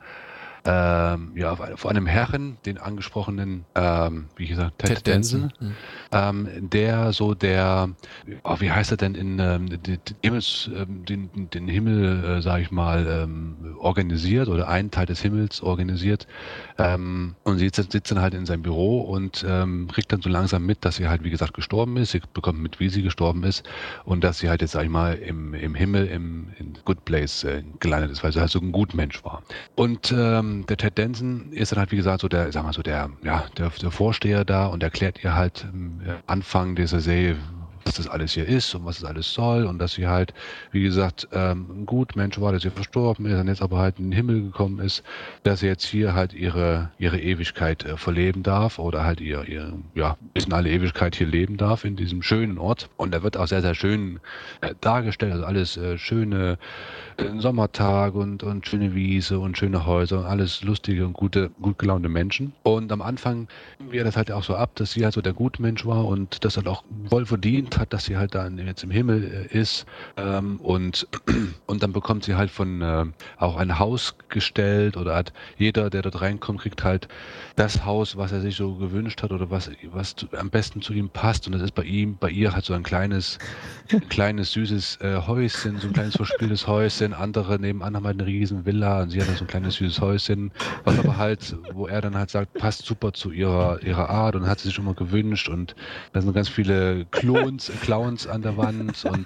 ähm, ja, vor einem Herren, den angesprochenen, ähm, wie gesagt, Ted,
Ted Danson.
Danson, ähm, der so der, oh, wie heißt er denn, in ähm, den, den, Himmels, ähm, den, den Himmel, äh, sage ich mal, ähm, organisiert oder einen Teil des Himmels organisiert. Ähm, und sie sitzt, sitzt dann halt in seinem Büro und ähm, kriegt dann so langsam mit, dass sie halt, wie gesagt, gestorben ist. Sie bekommt mit, wie sie gestorben ist und dass sie halt jetzt, sag ich mal, im, im Himmel, im in Good Place äh, gelandet ist, weil sie halt so ein Gutmensch war. Und ähm, der Ted Danson ist dann halt, wie gesagt, so der, sag mal so der, ja, der, der Vorsteher da und erklärt ihr halt am Anfang dieser Serie, was das alles hier ist und was das alles soll und dass sie halt, wie gesagt, ähm, ein Gutmensch war, dass sie verstorben ist und jetzt aber halt in den Himmel gekommen ist, dass sie jetzt hier halt ihre, ihre Ewigkeit äh, verleben darf oder halt ihr, ihr, ja, bis in alle Ewigkeit hier leben darf in diesem schönen Ort. Und da wird auch sehr, sehr schön äh, dargestellt, also alles äh, schöne äh, Sommertag und, und schöne Wiese und schöne Häuser und alles lustige und gute, gut gelaunte Menschen. Und am Anfang wir das halt auch so ab, dass sie halt so der Gutmensch war und das halt auch voll verdient hat, dass sie halt da jetzt im Himmel äh, ist ähm, und, und dann bekommt sie halt von äh, auch ein Haus gestellt oder hat jeder, der dort reinkommt, kriegt halt das Haus, was er sich so gewünscht hat oder was, was zu, am besten zu ihm passt und das ist bei ihm, bei ihr halt so ein kleines, ein kleines süßes äh, Häuschen, so ein kleines verspieltes Häuschen, andere nebenan haben halt eine riesen Villa und sie hat halt so ein kleines süßes Häuschen, was aber halt, wo er dann halt sagt, passt super zu ihrer, ihrer Art und hat sie sich schon mal gewünscht und da sind ganz viele Klons Clowns an der Wand und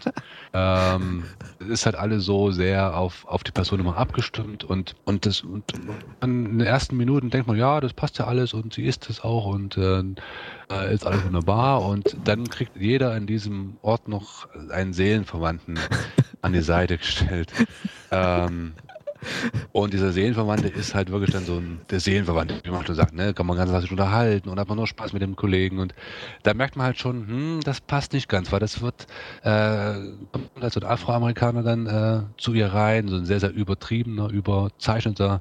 ähm, es ist halt alles so sehr auf, auf die Person immer abgestimmt und, und das und in den ersten Minuten denkt man, ja, das passt ja alles und sie ist es auch und äh, ist alles wunderbar und dann kriegt jeder in diesem Ort noch einen Seelenverwandten an die Seite gestellt. Ähm, Und dieser Seelenverwandte ist halt wirklich dann so ein, der Seelenverwandte, wie man schon sagt, ne, kann man ganz sich unterhalten und hat man nur Spaß mit dem Kollegen und da merkt man halt schon, hm, das passt nicht ganz, weil das wird, äh, kommt halt so ein Afroamerikaner dann äh, zu ihr rein, so ein sehr, sehr übertriebener, überzeichneter,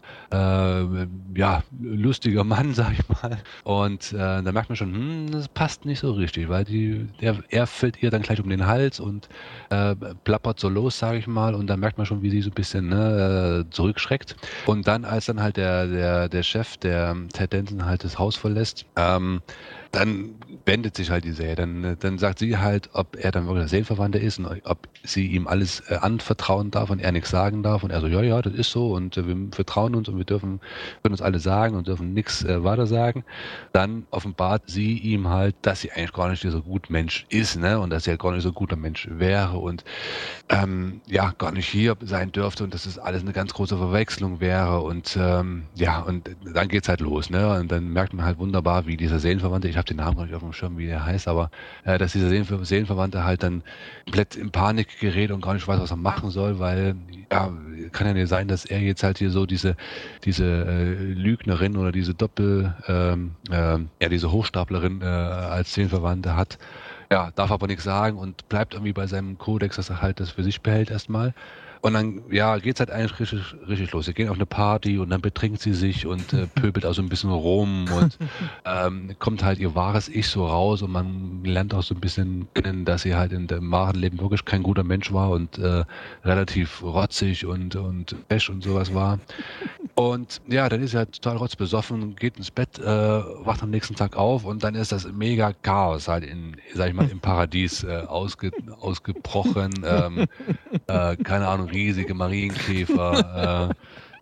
äh, ja, lustiger Mann, sag ich mal und äh, da merkt man schon, hm, das passt nicht so richtig, weil die, der, er fällt ihr dann gleich um den Hals und äh, plappert so los, sag ich mal und dann merkt man schon, wie sie so ein bisschen, ne, zurückschreckt. Und dann, als dann halt der, der, der Chef, der Ted Danson halt das Haus verlässt, ähm, dann wendet sich halt die Serie. Dann, dann sagt sie halt, ob er dann wirklich der Seelenverwandte ist und ob sie ihm alles äh, anvertrauen darf und er nichts sagen darf. Und er so, ja, ja, das ist so und äh, wir vertrauen uns und wir dürfen können uns alle sagen und dürfen nichts äh, weiter sagen. Dann offenbart sie ihm halt, dass sie eigentlich gar nicht dieser gute Mensch ist, ne? Und dass sie halt gar nicht so ein guter Mensch wäre und ähm, ja, gar nicht hier sein dürfte und dass das alles eine ganz große Verwechslung wäre. Und ähm, ja, und dann geht's halt los, ne? Und dann merkt man halt wunderbar, wie dieser Seelenverwandte, ich habe den Namen gar nicht auf dem Schirm, wie der heißt, aber äh, dass dieser Seelenver Seelenverwandte halt dann komplett in Panik gerät und gar nicht weiß, was er machen soll, weil ja, kann ja nicht sein, dass er jetzt halt hier so diese diese äh, Lügnerin oder diese Doppel, ähm, äh, ja, diese Hochstaplerin äh, als Seelenverwandte hat. Ja, darf aber nichts sagen und bleibt irgendwie bei seinem Kodex, dass er halt das für sich behält erstmal. Und dann, ja, geht's halt eigentlich richtig, richtig los. Sie gehen auf eine Party und dann betrinkt sie sich und äh, pöbelt auch so ein bisschen rum und ähm, kommt halt ihr wahres Ich so raus und man lernt auch so ein bisschen kennen, dass sie halt in dem wahren Leben wirklich kein guter Mensch war und äh, relativ rotzig und, und fesch und sowas war. Und ja, dann ist sie halt total rotzbesoffen, geht ins Bett, äh, wacht am nächsten Tag auf und dann ist das mega Chaos halt in, sag ich mal, im Paradies äh, ausge, ausgebrochen. Ähm, äh, keine Ahnung, riesige Marienkäfer, äh,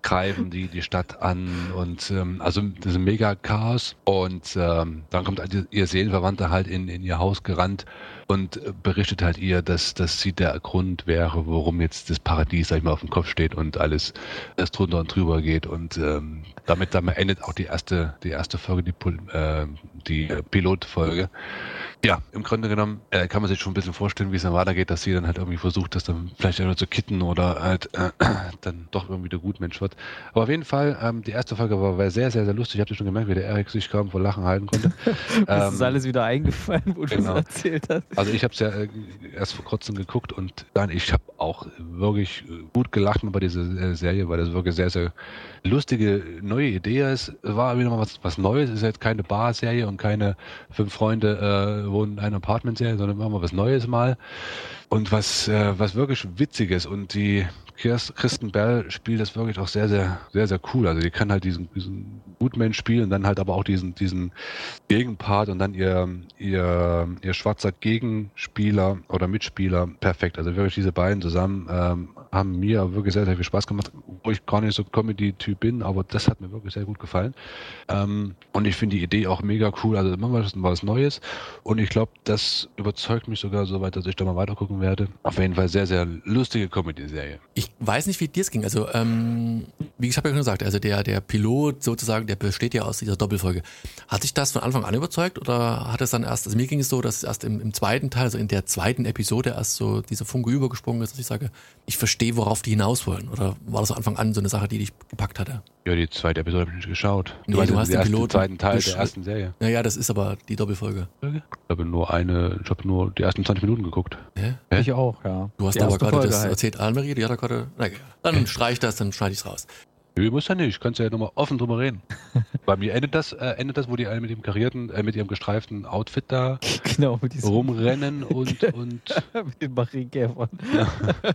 greifen die die Stadt an und ähm, also das ist ein mega Chaos und ähm, dann kommt halt ihr Seelenverwandter halt in, in ihr Haus gerannt und berichtet halt ihr, dass, dass sie der Grund wäre, warum jetzt das Paradies, sag ich mal, auf dem Kopf steht und alles, alles drunter und drüber geht und ähm, damit, damit endet auch die erste, die erste Folge, die, äh, die Pilotfolge. Ja, im Grunde genommen äh, kann man sich schon ein bisschen vorstellen, wie es dann weitergeht, dass sie dann halt irgendwie versucht, das dann vielleicht einfach zu kitten oder halt äh, dann doch irgendwie der Gutmensch wird. Aber auf jeden Fall, ähm, die erste Folge war, war sehr, sehr, sehr lustig. Ich habe schon gemerkt, wie der Erik sich kaum vor Lachen halten konnte.
Das
ähm,
ist alles wieder eingefallen, wo du
genau.
es erzählt hast.
Also ich habe es ja äh, erst vor kurzem geguckt und dann, ich habe auch wirklich gut gelacht bei dieser äh, Serie, weil das wirklich sehr, sehr lustige neue Idee ist. Es war wieder mal was, was Neues. Es ist jetzt keine Bar-Serie und keine fünf Freunde äh, wohnen in einer Apartment-Serie, sondern immer mal was Neues mal. Und was, äh, was wirklich Witziges. Und die Kristen Bell spielt das wirklich auch sehr, sehr, sehr, sehr cool. Also die kann halt diesen, diesen Gutmensch spielen und dann halt aber auch diesen, diesen Gegenpart und dann ihr, ihr, ihr schwarzer Gegenspieler oder Mitspieler perfekt. Also wirklich diese beiden zusammen ähm, haben mir wirklich sehr, sehr viel Spaß gemacht, wo ich gar nicht so Comedy-Typ bin, aber das hat mir wirklich sehr gut gefallen. Ähm, und ich finde die Idee auch mega cool. Also immer was, was Neues. Und ich glaube, das überzeugt mich sogar so weit, dass ich da mal weiter gucken werde. Auf jeden Fall sehr, sehr lustige Comedy-Serie.
Ich weiß nicht, wie dir es ging. Also, ähm, wie ich habe ja schon gesagt, also der, der Pilot sozusagen, der besteht ja aus dieser Doppelfolge. Hat dich das von Anfang an überzeugt oder hat es dann erst, also mir ging es so, dass erst im, im zweiten Teil, also in der zweiten Episode erst so dieser Funke übergesprungen ist, dass ich sage, ich verstehe, worauf die hinaus wollen. Oder war das von Anfang an so eine Sache, die dich gepackt hatte?
Ja, die zweite Episode habe ich nicht geschaut.
Du, nee, du hast den
ersten,
Piloten.
zweiten Teil der ersten Serie.
Naja, das ist aber die Doppelfolge.
Ich habe nur eine, ich habe nur die ersten zwanzig Minuten geguckt.
Hä?
Hä?
Ich auch, ja.
Du hast
Die
aber
erste
gerade
Folge
das
halt.
erzählt, Anne-Marie, die hat da gerade, na egal. Dann streich das, dann schneide ich es raus.
Nö, muss ja nicht. Kannst ja nochmal offen drüber reden. Bei mir endet das, äh, endet das, wo die alle mit dem karierten, äh, mit ihrem gestreiften Outfit da
Genau, mit diesem
rumrennen und, und,
mit den Marienkäfern.
ja.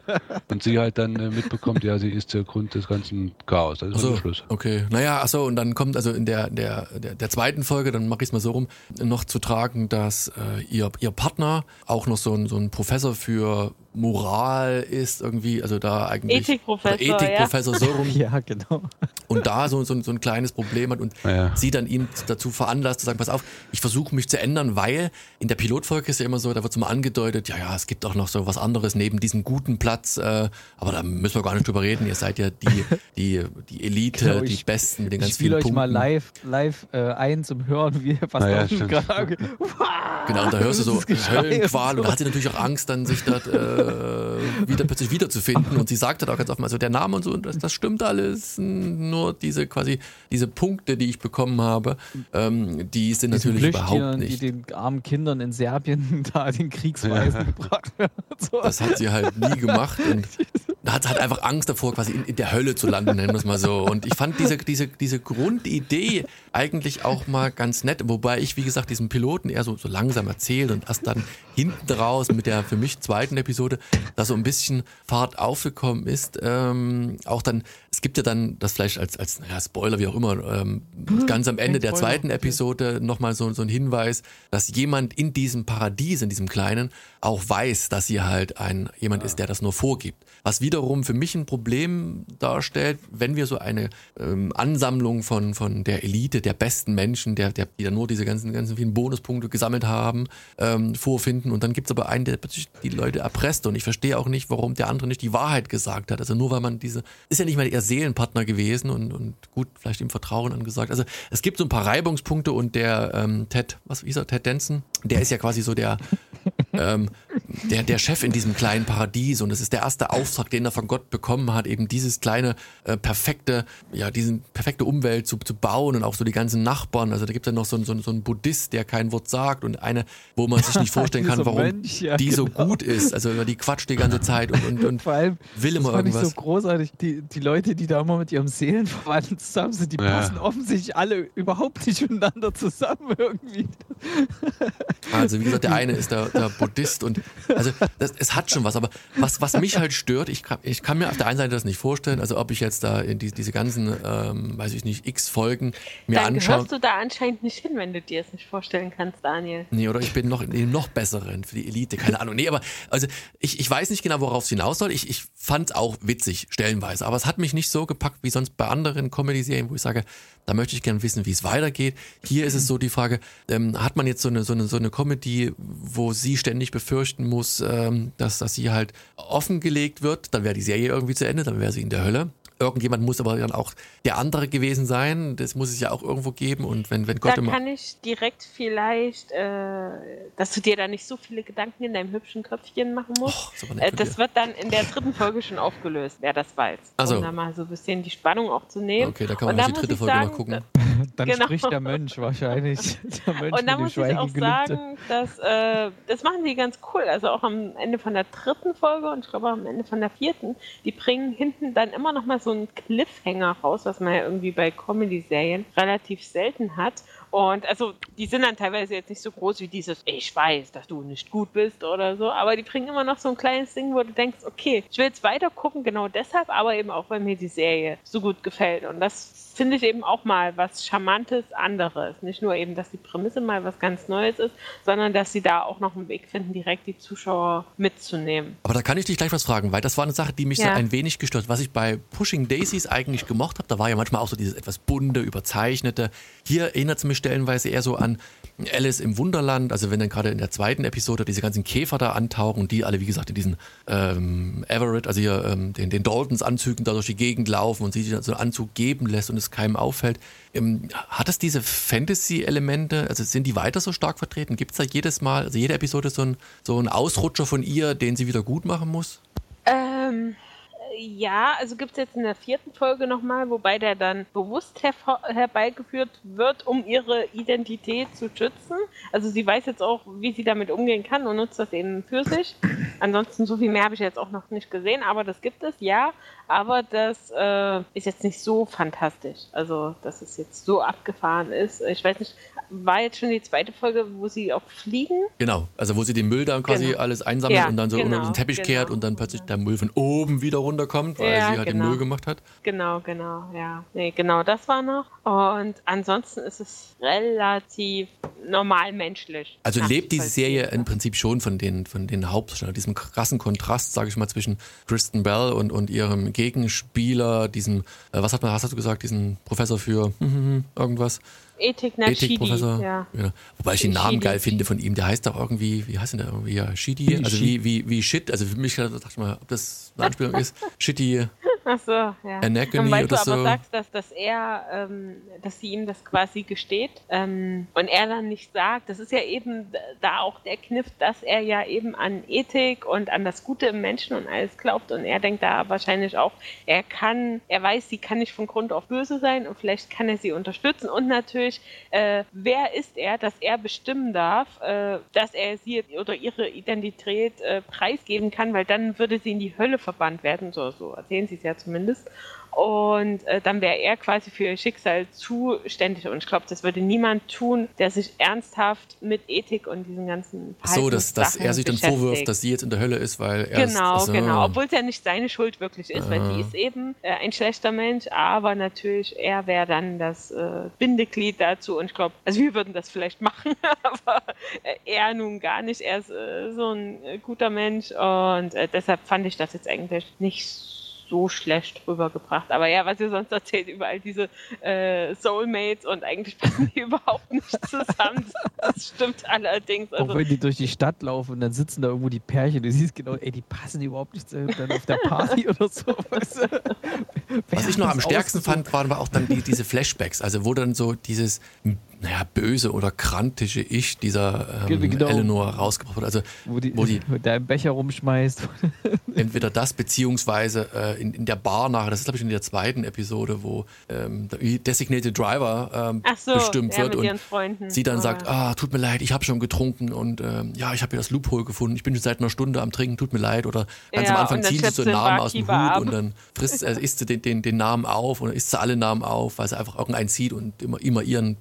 und sie halt dann äh, mitbekommt, ja, sie ist der Grund des ganzen Chaos. Das ist
Achso,
der Schluss.
okay. Naja, achso, und dann kommt also in der, der, der, der zweiten Folge, dann mache ich es mal so rum, noch zu tragen, dass äh, ihr, ihr Partner auch noch so ein, so ein Professor für Moral ist irgendwie, also da eigentlich
Ethikprofessor,
Ethikprofessor
ja.
so rum
Ja, genau.
und da so, so, so ein kleines Problem hat und
Ja.
sie dann ihn dazu veranlasst zu sagen, pass auf, ich versuche mich zu ändern, weil in der Pilotfolge ist ja immer so, da wird so mal angedeutet, ja, ja, es gibt auch noch so was anderes neben diesem guten Platz, äh, aber da müssen wir gar nicht drüber reden, ihr seid ja die, die, die Elite,
Genau,
die
ich-
Besten mit den ganz
Ich spiele
vielen
euch
Punkten.
mal live, live äh, ein zum Hören, wie was
Ah ja,
da unten
stimmt.
gerade
Genau, und da hörst du so
Das Geschrei
Höllenqual
und
und
so.
da hat sie natürlich auch Angst, dann sich dort äh, wieder plötzlich wiederzufinden. Und sie sagte da auch ganz offen, also der Name und so, das, das stimmt alles, nur diese quasi, diese Punkte, die ich bekommen habe, ähm, die sind
Diesen
natürlich
Plüschtieren,
überhaupt nicht.
die den armen Kindern in Serbien da den Kriegsweisen gebracht werden. So.
Das hat sie halt nie gemacht und da hat sie halt einfach Angst davor, quasi in, in der Hölle zu landen, nennen wir es mal so. Und ich fand diese, diese, diese Grundidee eigentlich auch mal ganz nett, wobei ich, wie gesagt, diesen Piloten eher so, so langsam erzählt und erst dann hinten raus mit der für mich zweiten Episode, da so ein bisschen Fahrt aufgekommen ist. Ähm, auch dann, es gibt ja dann das vielleicht als, als naja, Spoiler, wie auch immer, ähm, ganz am Ende der
Spoiler.
zweiten Episode nochmal so, so ein Hinweis, dass jemand in diesem Paradies, in diesem kleinen, auch weiß, dass hier halt ein jemand ist, der das nur vorgibt. Was wiederum für mich ein Problem darstellt, wenn wir so eine ähm, Ansammlung von, von der Elite, der besten Menschen, der, der, die dann nur diese ganzen, ganzen vielen Bonuspunkte gesammelt haben, ähm, vorfinden. Und dann gibt es aber einen, der plötzlich die Leute erpresst. Und ich verstehe auch nicht, warum der andere nicht die Wahrheit gesagt hat. Also nur weil man diese, ist ja nicht mal ihr Seelenpartner gewesen und, und gut, vielleicht im Vertrauen angesagt. Also es gibt so ein paar Reibungspunkte und der ähm, Ted, was hieß er, Ted Danson, der ist ja quasi so der, ähm, der, der Chef in diesem kleinen Paradies und es ist der erste Auftrag, den er von Gott bekommen hat, eben dieses kleine, äh, perfekte, ja, diese perfekte Umwelt zu, zu bauen und auch so die ganzen Nachbarn. Also da gibt es ja noch so, einen- so, einen- so einen Buddhist, der kein Wort sagt und eine, wo man sich nicht vorstellen kann,
Dieser
warum
Mönch, ja,
die so
genau.
gut ist. Also die quatscht die ganze Zeit und, und, und
Vor allem,
will
das
immer
fand ich
irgendwas.
so großartig, die, die Leute, die da immer mit ihrem Seelenverwandten zusammen sind, die
Ja.
passen offensichtlich alle überhaupt nicht miteinander zusammen irgendwie.
Also wie gesagt, der eine ist der, der Buddhist und also das, es hat schon was, aber was, was mich halt stört, ich kann, ich kann mir auf der einen Seite das nicht vorstellen, also ob ich jetzt da in die, diese ganzen, ähm, weiß ich nicht, x Folgen mir
Dann
anschaue.
gehörst du da anscheinend nicht hin, wenn du dir es nicht vorstellen kannst, Daniel.
Nee, oder ich bin noch in den noch besseren für die Elite, keine Ahnung. Nee, aber also ich, ich weiß nicht genau, worauf es hinaus soll. Ich, ich fand es auch witzig, stellenweise, aber es hat mich nicht so gepackt wie sonst bei anderen Comedy-Serien, wo ich sage, da möchte ich gerne wissen, wie es weitergeht. Hier ist es so die Frage, ähm, hat man jetzt so eine, so, eine, so eine Comedy, wo sie ständig befürchten muss, ähm, dass, dass sie halt offengelegt wird, dann wäre die Serie irgendwie zu Ende, dann wäre sie in der Hölle. Irgendjemand muss aber dann auch der andere gewesen sein, das muss es ja auch irgendwo geben und wenn, wenn Gott
Da
immer...
kann ich direkt vielleicht, äh, dass du dir da nicht so viele Gedanken in deinem hübschen Köpfchen machen musst.
Och, ist aber nett
äh,
von
das
dir.
wird dann in der dritten Folge schon aufgelöst, wer das weiß.
Ach so.
Um da mal so ein bisschen die Spannung auch zu nehmen.
Okay, da kann man
Und
sich die
muss
dritte
ich
Folge
sagen,
mal gucken.
Dann
Genau.
spricht der Mönch wahrscheinlich. Der Mönch
Und da
mit
muss
dem
ich auch
Schweigegelübde.
sagen, dass äh, das machen die ganz cool. Also auch am Ende von der dritten Folge und ich glaube auch am Ende von der vierten, die bringen hinten dann immer noch mal so einen Cliffhanger raus, was man ja irgendwie bei Comedy-Serien relativ selten hat. Und also die sind dann teilweise jetzt nicht so groß wie dieses, ich weiß, dass du nicht gut bist oder so, aber die bringen immer noch so ein kleines Ding, wo du denkst, okay, ich will jetzt weiter gucken, genau deshalb, aber eben auch, weil mir die Serie so gut gefällt. Und das finde ich eben auch mal was Charmantes anderes. Nicht nur eben, dass die Prämisse mal was ganz Neues ist, sondern dass sie da auch noch einen Weg finden, direkt die Zuschauer mitzunehmen.
Aber da kann ich dich gleich was fragen, weil das war eine Sache, die mich so
Ja.
ein wenig gestört hat. Was ich bei Pushing Daisies eigentlich gemocht habe, da war ja manchmal auch so dieses etwas bunte, überzeichnete. Hier erinnert es mich stellenweise eher so an Alice im Wunderland, also wenn dann gerade in der zweiten Episode diese ganzen Käfer da antauchen und die alle, wie gesagt, in diesen ähm, Everett, also hier ähm, den, den Daltons Anzügen da durch die Gegend laufen und sie sich dann so einen Anzug geben lässt und es keinem auffällt. Ähm, hat das diese Fantasy-Elemente, also sind die weiter so stark vertreten? Gibt es da jedes Mal, also jede Episode so ein, so ein Ausrutscher von ihr, den sie wieder gut machen muss?
Ähm, ja, also gibt es jetzt in der vierten Folge nochmal, wobei der dann bewusst hervor- herbeigeführt wird, um ihre Identität zu schützen. Also sie weiß jetzt auch, wie sie damit umgehen kann und nutzt das eben für sich. Ansonsten so viel mehr habe ich jetzt auch noch nicht gesehen, aber das gibt es, ja. Aber das äh, ist jetzt nicht so fantastisch. Also, dass es jetzt so abgefahren ist. Ich weiß nicht, war jetzt schon die zweite Folge, wo sie auch fliegen?
Genau, also wo sie den Müll dann quasi
Genau.
alles einsammelt
Ja,
und dann so
genau,
unter den Teppich
genau.
kehrt und dann plötzlich der Müll von oben wieder runterkommt, weil
Ja,
sie halt
genau.
den Müll gemacht hat.
Genau, genau, ja. Nee, genau, das war noch. Und ansonsten ist es relativ normal menschlich.
Also lebt diese
nachzuvollziehen.
Serie im Prinzip schon von den, von den Hauptdarstellern, diesem krassen Kontrast, sage ich mal, zwischen Kristen Bell und, und ihrem Gegenspieler, diesem, äh, was hat man, was hast du gesagt, diesen Professor für irgendwas?
Ethik, na,
Ethikprofessor.
Shidi, ja.
Ja. Wobei ich den Namen
Shidi.
geil finde von ihm. Der heißt doch irgendwie, wie heißt denn der irgendwie? Ja, Shidi. Also wie, wie, wie Shit. Also für mich dachte ich mal, ob das eine Anspielung ist. Shitty.
Ach so, ja.
Anagony
Und weil
oder
du aber
so.
sagst, dass, dass er, ähm, dass sie ihm das quasi gesteht ähm, und er dann nicht sagt, das ist ja eben da auch der Kniff, dass er ja eben an Ethik und an das Gute im Menschen und alles glaubt und er denkt da wahrscheinlich auch, er kann, er weiß, sie kann nicht von Grund auf böse sein und vielleicht kann er sie unterstützen und natürlich, äh, wer ist er, dass er bestimmen darf, äh, dass er sie oder ihre Identität äh, preisgeben kann, weil dann würde sie in die Hölle verbannt werden, so, so erzählen sie es ja zumindest. Und äh, dann wäre er quasi für ihr Schicksal zuständig. Und ich glaube, das würde niemand tun, der sich ernsthaft mit Ethik und diesen ganzen
So, dass, dass er sich dann
beschäftigt.
vorwirft, dass sie jetzt in der Hölle ist, weil er
Genau,
ist, also,
genau. Obwohl es ja nicht seine Schuld wirklich ist, weil
Aha.
sie ist eben äh, ein schlechter Mensch, aber natürlich, er wäre dann das äh, Bindeglied dazu. Und ich glaube, also wir würden das vielleicht machen, aber äh, er nun gar nicht. Er ist äh, so ein äh, guter Mensch und äh, deshalb fand ich das jetzt eigentlich nicht so schlecht rübergebracht. Aber ja, was ihr sonst erzählt, überall diese äh, Soulmates und eigentlich passen die überhaupt nicht zusammen. Das stimmt allerdings.
Auch
Also,
wenn die durch die Stadt laufen und dann sitzen da irgendwo die Pärchen, du siehst genau, ey, die passen überhaupt nicht zu- dann auf der Party oder so. Weißt du? Wer
Was ich
hat
noch
das
am stärksten
ausgesucht?
fand, waren aber auch dann die, diese Flashbacks, also wo dann so dieses, naja, böse oder krantische Ich dieser ähm,
Genau.
Eleanor rausgebracht wird. Also
Wo die,
wo die
wo der einen Becher rumschmeißt.
entweder das, beziehungsweise äh, in, in der Bar nachher, das ist glaube ich in der zweiten Episode, wo ähm, der Designated Driver ähm,
ach so,
bestimmt
ja,
wird
mit
und
ihren Freunden.
sie dann
Oh,
sagt,
ja.
ah, tut mir leid, ich habe schon getrunken und ähm, ja, ich habe hier das Loophole gefunden, ich bin schon seit einer Stunde am Trinken, tut mir leid. Oder ganz
Ja,
am Anfang
und dann
zieht sie
schleppt
so
sie
einen
den
Namen aus dem Hut
Barkeeper ab.
und dann frisst, äh, isst sie den, den, den Namen auf oder isst sie alle Namen auf, weil sie einfach irgendeinen zieht und immer, immer ihren dann quasi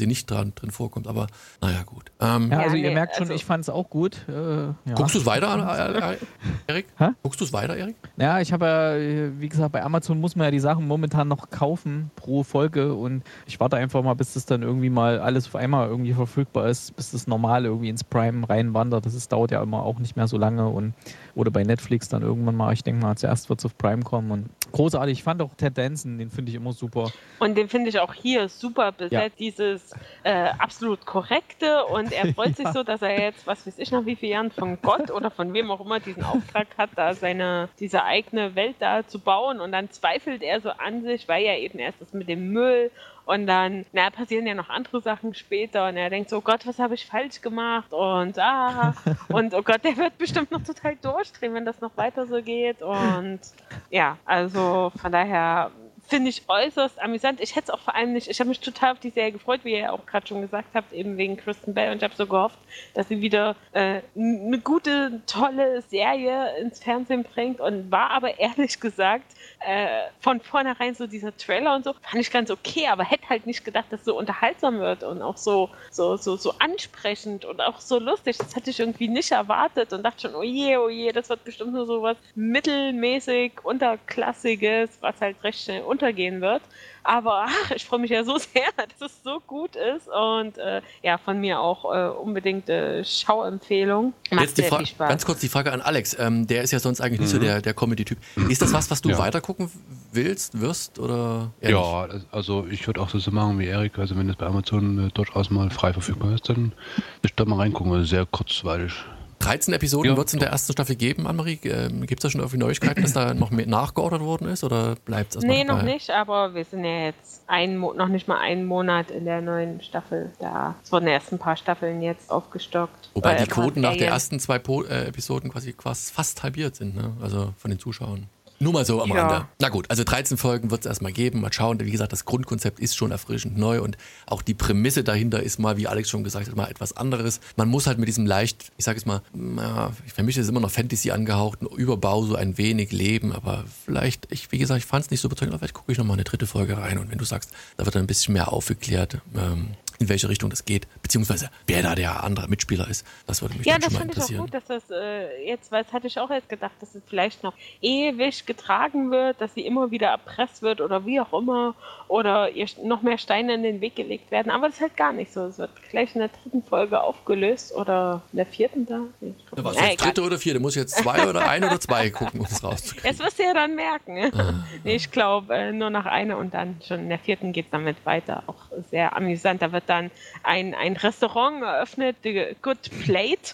nicht dran, drin vorkommt, aber naja, gut. Ähm,
Ja, also
Ja,
ihr
nee,
merkt schon,
also-
ich fand es auch gut. Äh, ja.
Guckst du es weiter an, äh, äh, Erik?
Hä?
Guckst du es weiter, Erik?
Ja, ich habe ja, äh, wie gesagt, bei Amazon muss man ja die Sachen momentan noch kaufen pro Folge und ich warte einfach mal, bis das dann irgendwie mal alles auf einmal irgendwie verfügbar ist, bis das normal irgendwie ins Prime reinwandert. Das ist, dauert ja immer auch nicht mehr so lange und oder bei Netflix dann irgendwann mal, ich denke mal, zuerst wird es auf Prime kommen und großartig. Ich fand auch Ted Danson, den finde ich immer super.
Und den finde ich auch hier super besetzt,
Ja.
dieses äh, absolut korrekte und er freut sich so, dass er jetzt, was weiß ich nach wie vielen Jahren von Gott oder von wem auch immer diesen Auftrag hat, da seine, diese eigene Welt da zu bauen und dann zweifelt er so an sich, weil ja eben erst das mit dem Müll und dann, na, passieren ja noch andere Sachen später und er denkt so, oh Gott, was habe ich falsch gemacht und ah, und oh Gott, der wird bestimmt noch total durchdrehen, wenn das noch weiter so geht und ja, also von daher finde ich äußerst amüsant. Ich hätte es auch vor allem nicht, ich habe mich total auf die Serie gefreut, wie ihr ja auch gerade schon gesagt habt, eben wegen Kristen Bell und ich habe so gehofft, dass sie wieder äh, eine gute, tolle Serie ins Fernsehen bringt und war aber ehrlich gesagt äh, von vornherein so dieser Trailer und so, fand ich ganz okay, aber hätte halt nicht gedacht, dass es so unterhaltsam wird und auch so, so, so, so ansprechend und auch so lustig. Das hatte ich irgendwie nicht erwartet und dachte schon, oh je, oh je, das wird bestimmt nur so was mittelmäßig, unterklassiges, was halt recht schnell untergehen wird. Aber ach, ich freue mich ja so sehr, dass es so gut ist und äh, ja, von mir auch äh, unbedingt äh, Schauempfehlung. Macht
Jetzt die
sehr
Fra-
viel Spaß.
ganz kurz die Frage an Alex. Ähm, der ist ja sonst eigentlich nicht so
Mhm.
der, der Comedy-Typ. Ist das was, was du
Ja.
weitergucken willst, wirst oder eher nicht?
Ja, das- also ich würde auch so machen wie Erik, also wenn es bei Amazon äh, durchaus mal frei verfügbar ist, dann würde ich da mal reingucken, weil es sehr kurzweilig.
dreizehn Episoden
Ja.
wird es in der ersten Staffel geben, Annemarie. Ähm, Gibt es da schon irgendwie Neuigkeiten, dass da noch mehr nachgeordert worden ist oder bleibt es erstmal
Nee, noch
dabei?
nicht, aber wir sind ja jetzt ein Mo- noch nicht mal einen Monat in der neuen Staffel da. Es wurden erst ein paar Staffeln jetzt aufgestockt.
Wobei
Äh,
die
ein paar
Quoten nach der
Serien.
ersten zwei po- äh, Episoden quasi fast, fast halbiert sind, ne? Also von den Zuschauern. Nur mal so am
Ja.
Rande. Na gut, also dreizehn Folgen wird es erstmal geben. Mal schauen. Wie gesagt, das Grundkonzept ist schon erfrischend neu und auch die Prämisse dahinter ist mal, wie Alex schon gesagt hat, mal etwas anderes. Man muss halt mit diesem leicht, ich sage es mal, ja, für mich ist es immer noch Fantasy angehauten, Überbau so ein wenig leben, aber vielleicht, ich, wie gesagt, ich fand es nicht so überzeugend, aber vielleicht gucke ich nochmal eine dritte Folge rein und wenn du sagst, da wird dann ein bisschen mehr aufgeklärt, ähm, in welche Richtung das geht, beziehungsweise wer da der andere Mitspieler ist, das würde mich
Ja,
dann
das
schon mal
fand ich auch
interessieren.
gut, dass das äh, jetzt, weil das hatte ich auch jetzt gedacht, dass es vielleicht noch ewig getragen wird, dass sie immer wieder erpresst wird oder wie auch immer oder ihr noch mehr Steine in den Weg gelegt werden. Aber das ist halt gar nicht so. Es wird gleich in der dritten Folge aufgelöst oder in der vierten da. Nee, ich glaub
Ja, was
nicht. Ja,
jetzt,
egal.
dritte oder vierte? Muss ich jetzt zwei oder ein oder zwei gucken, um es rauszukriegen?
Das wirst du ja dann merken. Nee, ich glaube, äh, nur noch eine und dann schon in der vierten geht es damit weiter. Auch sehr amüsant. Da wird dann ein, ein Restaurant eröffnet, The Good Plate.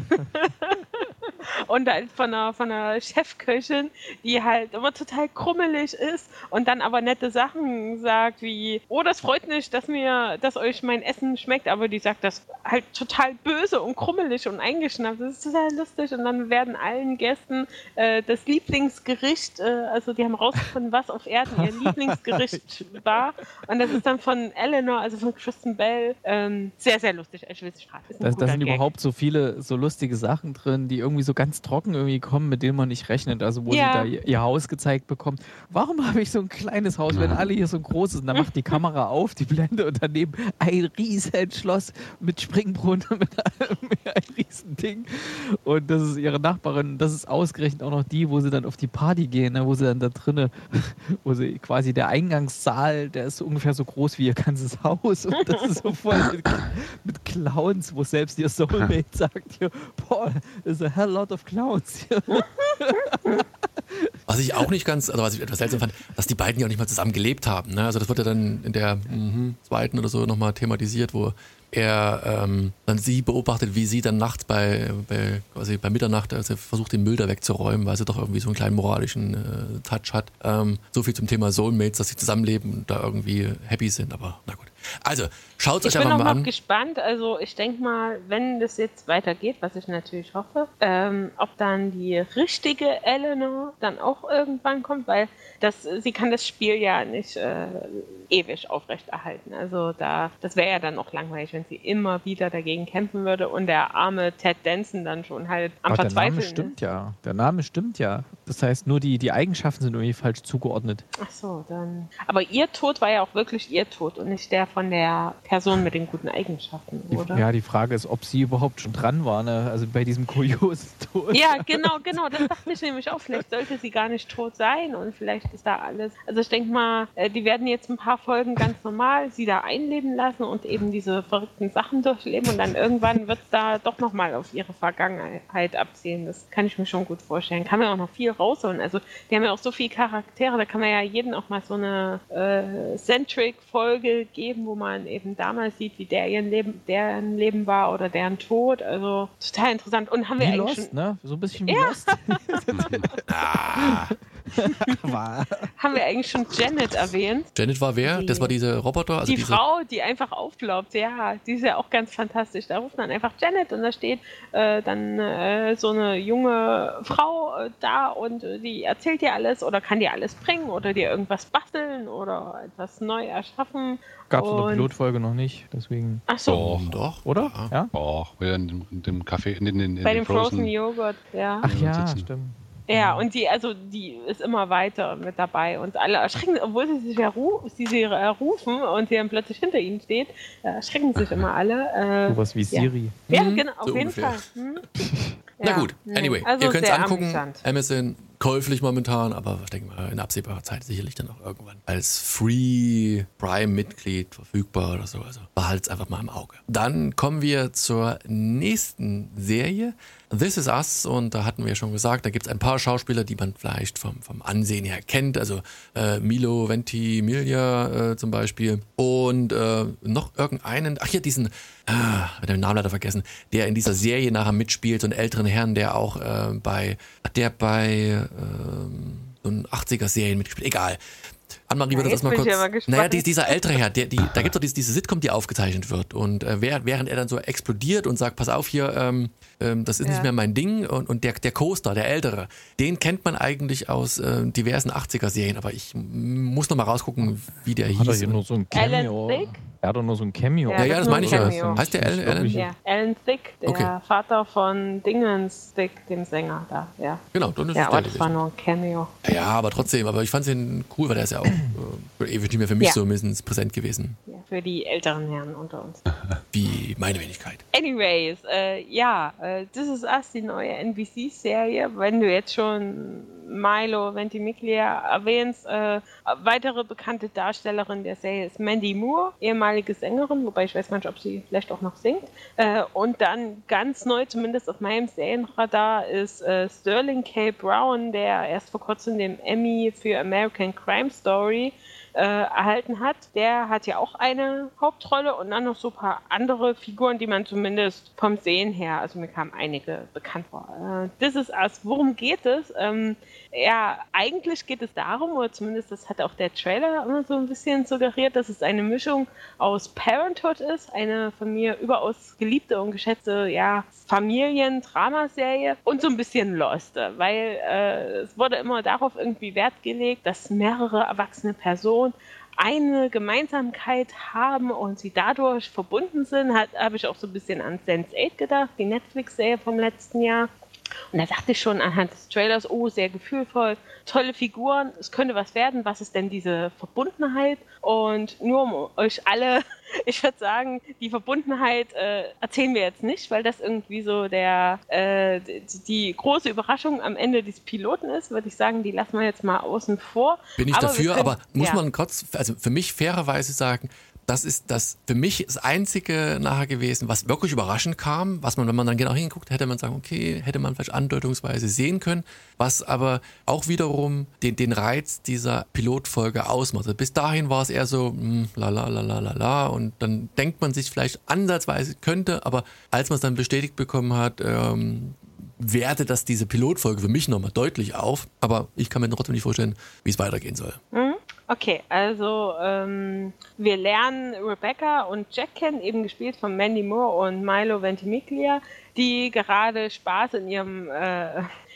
Und halt von einer, von einer Chefköchin, die halt immer total krummelig ist und dann aber nette Sachen sagt wie, oh, das freut mich, dass mir, dass euch mein Essen schmeckt, aber die sagt das halt total böse und krummelig und eingeschnappt. Das ist total lustig und dann werden allen Gästen äh, das Lieblingsgericht, äh, also die haben rausgefunden, was auf Erden ihr Lieblingsgericht war und das ist dann von Eleanor, also von Kristen Bell, ähm, sehr, sehr lustig. Ich will es fragen. Ist ein
Da, da
guter
sind
Gag.
überhaupt so viele so lustige Sachen drin, die irgendwie so ganz trocken irgendwie kommen, mit denen man nicht rechnet. Also wo
Ja.
sie da ihr, ihr Haus gezeigt bekommen. Warum habe ich so ein kleines Haus, wenn alle hier so groß sind? Dann macht die Kamera auf, die Blende und daneben ein riesen Schloss mit Springbrunnen, mit einem, ein riesen Ding. Und das ist ihre Nachbarin. Das ist ausgerechnet auch noch die, wo sie dann auf die Party gehen, ne, wo sie dann da drinnen, wo sie quasi der Eingangssaal, der ist so ungefähr so groß wie ihr ganzes Haus. Und das ist so voll mit, mit Clowns, wo selbst ihr Soulmate sagt, hier, boah, there's a hell lot of Clowns hier.
Was ich auch nicht ganz, also was ich etwas seltsam fand, dass die beiden ja auch nicht mal zusammen gelebt haben. Ne? Also das wird ja dann in der mhm, zweiten oder so nochmal thematisiert, wo er ähm, dann sie beobachtet, wie sie dann nachts bei, bei quasi bei Mitternacht, also versucht den Müll da wegzuräumen, weil sie doch irgendwie so einen kleinen moralischen äh, Touch hat. Ähm, so viel zum Thema Soulmates, dass sie zusammenleben und da irgendwie happy sind, aber na gut. Also, schaut
Ich
euch
bin
einfach
noch
mal
mal
an.
gespannt. Also ich denke mal, wenn das jetzt weitergeht, was ich natürlich hoffe, ähm, ob dann die richtige Eleanor dann auch irgendwann kommt, weil das, sie kann das Spiel ja nicht äh, ewig aufrechterhalten. Also da, das wäre ja dann auch langweilig, wenn wenn sie immer wieder dagegen kämpfen würde und der arme Ted Danson dann schon halt am
Aber
Verzweifeln
der Name stimmt ja. Der Name stimmt ja. Das heißt, nur die, die Eigenschaften sind irgendwie falsch zugeordnet.
Ach so, dann. Aber ihr Tod war ja auch wirklich ihr Tod und nicht der von der Person mit den guten Eigenschaften,
Die,
oder?
ja, die Frage ist, ob sie überhaupt schon dran war, ne? Also bei diesem kuriosen Tod.
Ja, genau, genau. Das dachte ich nämlich auch. Vielleicht sollte sie gar nicht tot sein und vielleicht ist da alles. Also ich denke mal, äh, die werden jetzt ein paar Folgen ganz normal sie da einleben lassen und eben diese verrückten Sachen durchleben und dann irgendwann wird es da doch nochmal auf ihre Vergangenheit abzielen. Das kann ich mir schon gut vorstellen. Kann man auch noch viel rausholen. Also die haben ja auch so viele Charaktere, da kann man ja jedem auch mal so eine äh, Centric-Folge geben, wo man eben damals sieht, wie der ihr Leben, deren Leben war oder deren Tod. Also total interessant. Und haben wir
Wie
eigentlich
Lost,
schon,
ne? So ein bisschen wie
Ja.
Lost. War-
haben wir eigentlich schon Janet erwähnt?
Janet war wer?
Die-
Das war diese Roboter? Also
Die
diese,
Frau, die einfach aufglaubt, ja, die ist ja auch ganz fantastisch. Da ruft man einfach Janet und da steht äh, dann äh, so eine junge Frau äh, da und äh, die erzählt dir alles oder kann dir alles bringen oder dir irgendwas basteln oder etwas neu erschaffen.
Gab's in der
Und-
Pilotfolge noch nicht, deswegen.
Ach so,
Doch.
Doch.
Oder?
Ja.
Ja?
Oh, in dem, in dem Café, in, in, in
bei
dem
dem Frozen Joghurt, ja.
Ach ja,
sitzen.
stimmt.
Ja, und die, also die ist immer weiter mit dabei und alle erschrecken, obwohl sie sich ja ru sie, sie äh, rufen und sie dann plötzlich hinter ihnen steht, äh, erschrecken sich immer alle. Äh,
Sowas wie
ja.
Siri.
Ja,
Mhm,
genau, auf
so
jeden
ungefähr.
Fall. Hm?
Na
Ja,
gut,
nee.
anyway,
Also
ihr könnt es
sehr
angucken.
amüsant.
Amazon käuflich momentan, aber ich denke mal in absehbarer Zeit sicherlich dann auch irgendwann als Free Prime-Mitglied verfügbar oder so. Also behaltet es einfach mal im Auge. Dann kommen wir zur nächsten Serie. This Is Us, und da hatten wir ja schon gesagt, da gibt es ein paar Schauspieler, die man vielleicht vom, vom Ansehen her kennt, also äh, Milo Ventimiglia äh, zum Beispiel und äh, noch irgendeinen, ach hier diesen, ah, ich hab den Namen leider vergessen, der in dieser Serie nachher mitspielt, so einen älteren Herrn, der auch äh, bei, hat der bei ähm, so einen achtziger-Serien mitgespielt, egal. Annemarie wird
Ja,
das
jetzt
mal
bin
kurz.
ich aber gespannt.
Naja, die, dieser ältere Herr, der, die, da gibt es doch diese, diese Sitcom, die aufgezeichnet wird. Und äh, während, während er dann so explodiert und sagt, pass auf hier, ähm, ähm, das ist
Ja.
nicht mehr mein Ding. Und, und der, der Co-Star, der Ältere, den kennt man eigentlich aus äh, diversen achtziger-Serien. Aber ich m- muss noch mal rausgucken, wie der
Hat er
hieß.
hier nur so ein
Alan
Cameo?
Thicke?
Er hat doch nur so ein Cameo.
Ja,
ja, ja, das
nur
meine ich
ein
ja.
Cameo.
Heißt der Alan?
Das glaub
Alan?
ich.
Ja, Alan Thicke, der
Okay.
Vater von Dingens Thicke, dem Sänger da, ja.
Genau, dann ist
Ja,
es
aber
der
das war
gewesen.
nur ein Cameo.
Ja, aber trotzdem, aber ich fand den cool, weil der ist ja auch äh, ewig nicht mehr für mich
Ja.
so mindestens präsent gewesen,
Ja, für die älteren Herren unter uns.
wie meine Wenigkeit.
Anyways, äh, ja, äh, This Is Us, die neue N B C-Serie. Wenn du jetzt schon Milo Ventimiglia erwähnst, äh, weitere bekannte Darstellerin der Serie ist Mandy Moore, ehemalige Sängerin, wobei ich weiß gar nicht, ob sie vielleicht auch noch singt. Äh, und dann ganz neu, zumindest auf meinem Serienradar, ist äh, Sterling K. Brown, der erst vor kurzem den Emmy für American Crime Story äh, erhalten hat. Der hat ja auch eine Hauptrolle und dann noch so ein paar andere Figuren, die man zumindest vom Sehen her, also mir kamen einige bekannt vor. Äh, This Is Us, worum geht es? Ähm, ja, eigentlich geht es darum, oder zumindest das hat auch der Trailer immer so ein bisschen suggeriert, dass es eine Mischung aus Parenthood ist, eine von mir überaus geliebte und geschätzte, ja, Familien-Dramaserie und so ein bisschen Lost, weil äh, es wurde immer darauf irgendwie Wert gelegt, dass mehrere erwachsene Personen eine Gemeinsamkeit haben und sie dadurch verbunden sind, habe ich auch so ein bisschen an Sense eight gedacht, die Netflix-Serie vom letzten Jahr. Und da dachte ich schon anhand des Trailers, oh, sehr gefühlvoll, tolle Figuren, es könnte was werden, was ist denn diese Verbundenheit? Und nur um euch alle, ich würde sagen, die Verbundenheit äh, erzählen wir jetzt nicht, weil das irgendwie so der äh, die, die große Überraschung am Ende des Piloten ist, würde ich sagen, die lassen wir jetzt mal außen vor.
Bin ich
Aber
dafür,
wir können-
aber muss
ja.
man kurz, also für mich fairerweise sagen, das ist das für mich das Einzige nachher gewesen, was wirklich überraschend kam, was man, wenn man dann genau hinguckt, hätte man sagen, okay, hätte man vielleicht andeutungsweise sehen können, was aber auch wiederum den, den Reiz dieser Pilotfolge ausmacht. Also bis dahin war es eher so, mh, la la la la la la, und dann denkt man sich vielleicht ansatzweise könnte, aber als man es dann bestätigt bekommen hat, ähm, wertet das diese Pilotfolge für mich nochmal deutlich auf, aber ich kann mir trotzdem nicht vorstellen, wie es weitergehen soll.
Mhm. Okay, also ähm, wir lernen Rebecca und Jack kennen, eben gespielt von Mandy Moore und Milo Ventimiglia, die gerade Spaß in ihrem äh,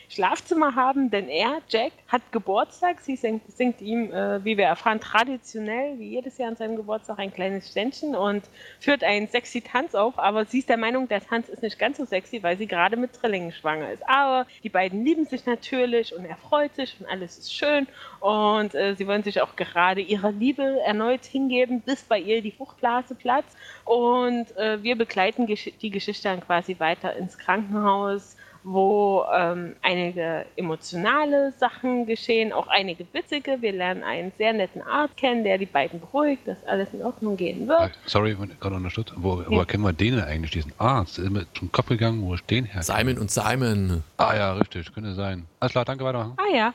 Schlafzimmer haben, denn er, Jack, hat Geburtstag. Sie singt, singt ihm, äh, wie wir erfahren, traditionell, wie jedes Jahr an seinem Geburtstag, ein kleines Ständchen und führt einen sexy Tanz auf, aber sie ist der Meinung, der Tanz ist nicht ganz so sexy, weil sie gerade mit Trillingen schwanger ist. Aber die beiden lieben sich natürlich und er freut sich und alles ist schön und äh, sie wollen sich auch gerade ihrer Liebe erneut hingeben, bis bei ihr die Fruchtblase platzt und äh, wir begleiten gesch- die Geschichte dann quasi weiter ins Krankenhaus, wo ähm, einige emotionale Sachen geschehen, auch einige witzige. Wir lernen einen sehr netten Arzt kennen, der die beiden beruhigt, dass alles in Ordnung gehen wird.
Sorry, wenn ich gerade unterstütze. Wo,
Ja.
Woher kennen wir den denn eigentlich, diesen Arzt? Ist mir zum Kopf gegangen, wo ist den her?
Simon und Simon.
Ah ja, richtig, könnte sein. Alles klar, danke, weitermachen.
Ah ja.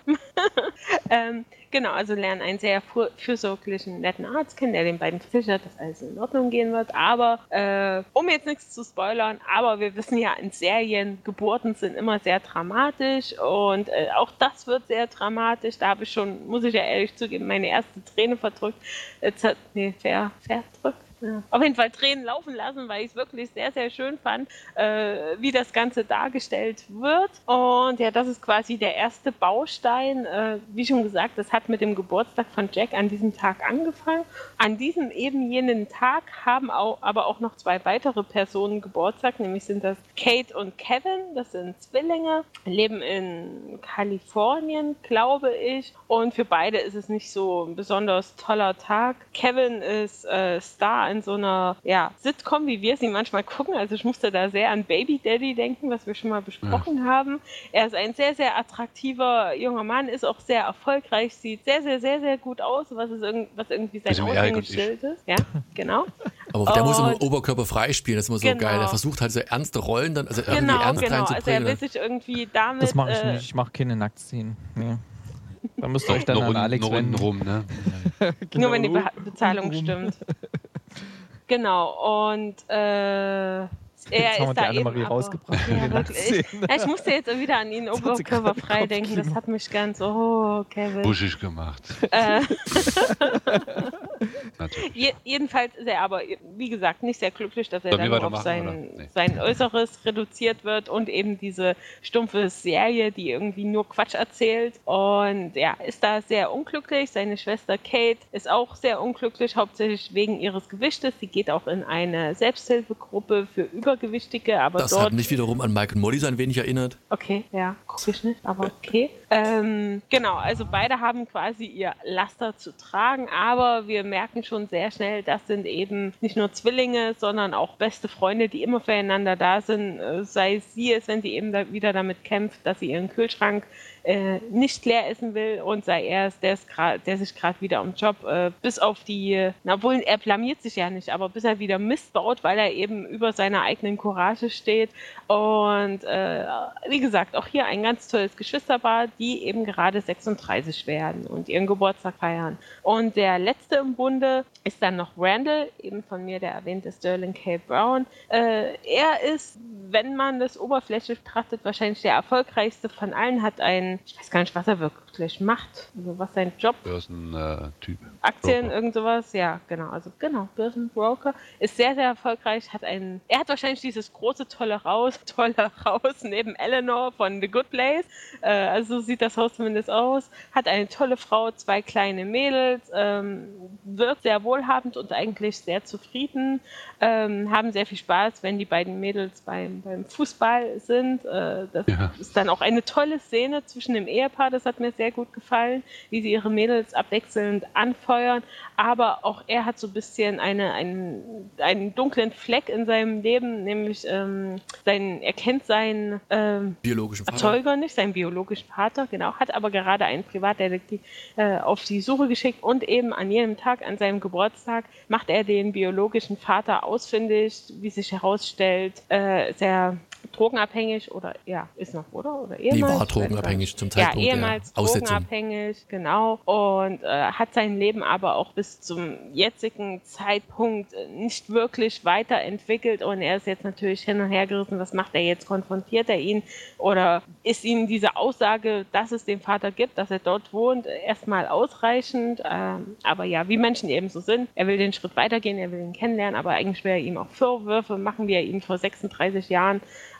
ähm, genau, also lernen einen sehr fu- fürsorglichen, netten Arzt kennen, der den beiden versichert, dass alles in Ordnung gehen wird. Aber, äh, um jetzt nichts zu spoilern, aber wir wissen ja, in Serien, Geburten sind immer sehr dramatisch und äh, auch das wird sehr dramatisch. Da habe ich schon, muss ich ja ehrlich zugeben, meine erste Träne verdrückt. Jetzt hat, nee, ver, verdrückt. Ja. Auf jeden Fall Tränen laufen lassen, weil ich es wirklich sehr, sehr schön fand, äh, wie das Ganze dargestellt wird. Und ja, das ist quasi der erste Baustein. Äh, wie schon gesagt, das hat mit dem Geburtstag von Jack an diesem Tag angefangen. An diesem eben jenen Tag haben auch, aber auch noch zwei weitere Personen Geburtstag, nämlich sind das Kate und Kevin. Das sind Zwillinge, leben in Kalifornien, glaube ich. Und für beide ist es nicht so ein besonders toller Tag. Kevin ist äh, Star in so einer ja, Sitcom, wie wir sie manchmal gucken. Also ich musste da sehr an Baby Daddy denken, was wir schon mal besprochen ja. haben. Er ist ein sehr, sehr attraktiver junger Mann, ist auch sehr erfolgreich, sieht sehr, sehr, sehr, sehr gut aus, was, ist irg- was irgendwie sein Aushängeschild ist. Ja, genau.
Aber der und muss immer Oberkörper frei spielen, das ist immer so
genau.
geil. Er versucht halt so ernste Rollen dann, also irgendwie
genau,
ernst
genau. Also er
reinzubringen.
will sich irgendwie damit...
Das mache ich
äh,
nicht, ich mache keine Nacktszenen. Nee. Da müsst ihr euch dann
Nur
an
unten-
Alex
nur unten
wenden.
rum, ne?
Nur wenn die
Genau.
Be- Bezahlung
Untenrum.
stimmt. Genau, und äh, er
Jetzt haben wir
ist
die
da
Annemarie
eben aber,
rausgebracht in
ja,
den
wirklich. Ich,
Nacktszenen.
ja, ich musste jetzt wieder an ihn
Das hat sie gerade
oberkörperfrei
im
denken, das
Kopfkino.
hat mich ganz, oh, Kevin.
Buschig gemacht.
Äh,
Natürlich.
je, jedenfalls ist er aber, wie gesagt, nicht sehr glücklich, dass er
Sollen wir
dann nur auf
weitermachen,
sein,
oder? Nee.
sein Äußeres reduziert wird und eben diese stumpfe Serie, die irgendwie nur Quatsch erzählt. Und ja, ist da sehr unglücklich. Seine Schwester Kate ist auch sehr unglücklich, hauptsächlich wegen ihres Gewichtes. Sie geht auch in eine Selbsthilfegruppe für Übergewichtige, aber
Das
dort...
hat mich wiederum an Mike und Molly so ein wenig erinnert.
Okay, ja, guck ich nicht, aber okay. Ähm, genau, also beide haben quasi ihr Laster zu tragen, aber wir merken schon sehr schnell, das sind eben nicht nur Zwillinge, sondern auch beste Freunde, die immer füreinander da sind, äh, sei sie es, wenn sie eben da wieder damit kämpft, dass sie ihren Kühlschrank äh, nicht leer essen will und sei er es, der, ist grad, der sich gerade wieder am Job äh, bis auf die, na obwohl er blamiert sich ja nicht, aber bis er wieder Mist baut, weil er eben über seiner eigenen Courage steht und äh, wie gesagt, auch hier ein ganz tolles Geschwisterpaar, die eben gerade sechsunddreißig werden und ihren Geburtstag feiern. Und der letzte im Bunde ist dann noch Randall, eben von mir der erwähnte Sterling K. Brown. Äh, er ist, wenn man das oberflächlich betrachtet, wahrscheinlich der erfolgreichste von allen, hat ein, ich weiß gar nicht, was er wirklich macht, also was sein Job,
Börsen-Typ.
Aktien,
Broker.
irgend sowas, ja, genau, also genau, Börsenbroker, ist sehr, sehr erfolgreich, hat einen, er hat wahrscheinlich dieses große, tolle Haus, tolle Haus neben Eleanor von The Good Place, äh, also so sieht das Haus zumindest aus, hat eine tolle Frau, zwei kleine Mädels, ähm, wirkt sehr wohlhabend und eigentlich sehr zufrieden, ähm, haben sehr viel Spaß, wenn die beiden Mädels beim, beim Fußball sind, äh, das
Ja.
ist dann auch eine tolle Szene zwischen dem Ehepaar, das hat mir sehr gut gefallen, wie sie ihre Mädels abwechselnd anfeuern, aber auch er hat so ein bisschen eine, einen, einen dunklen Fleck in seinem Leben, nämlich ähm, sein, er kennt seinen ähm,
Biologischen Vater.
Erzeuger nicht, seinen biologischen Vater, genau, hat aber gerade einen Privatdetektiv äh, auf die Suche geschickt und eben an jedem Tag, an seinem Geburtstag, macht er den biologischen Vater ausfindig, wie sich herausstellt, äh, sehr drogenabhängig oder ja, ist noch, oder? Oder ehemals?
Nee, war drogenabhängig zum Zeitpunkt
Ja, ehemals
der Aussetzung.
drogenabhängig, genau. Und äh, hat sein Leben aber auch bis zum jetzigen Zeitpunkt nicht wirklich weiterentwickelt. Und er ist jetzt natürlich hin und her gerissen, was macht er jetzt? Konfrontiert er ihn? Oder ist ihm diese Aussage, dass es den Vater gibt, dass er dort wohnt, erstmal ausreichend? Ähm, aber ja, wie Menschen eben so sind. Er will den Schritt weitergehen, er will ihn kennenlernen, aber eigentlich will er ihm auch Vorwürfe machen, wie er ihm vor sechsunddreißig Jahren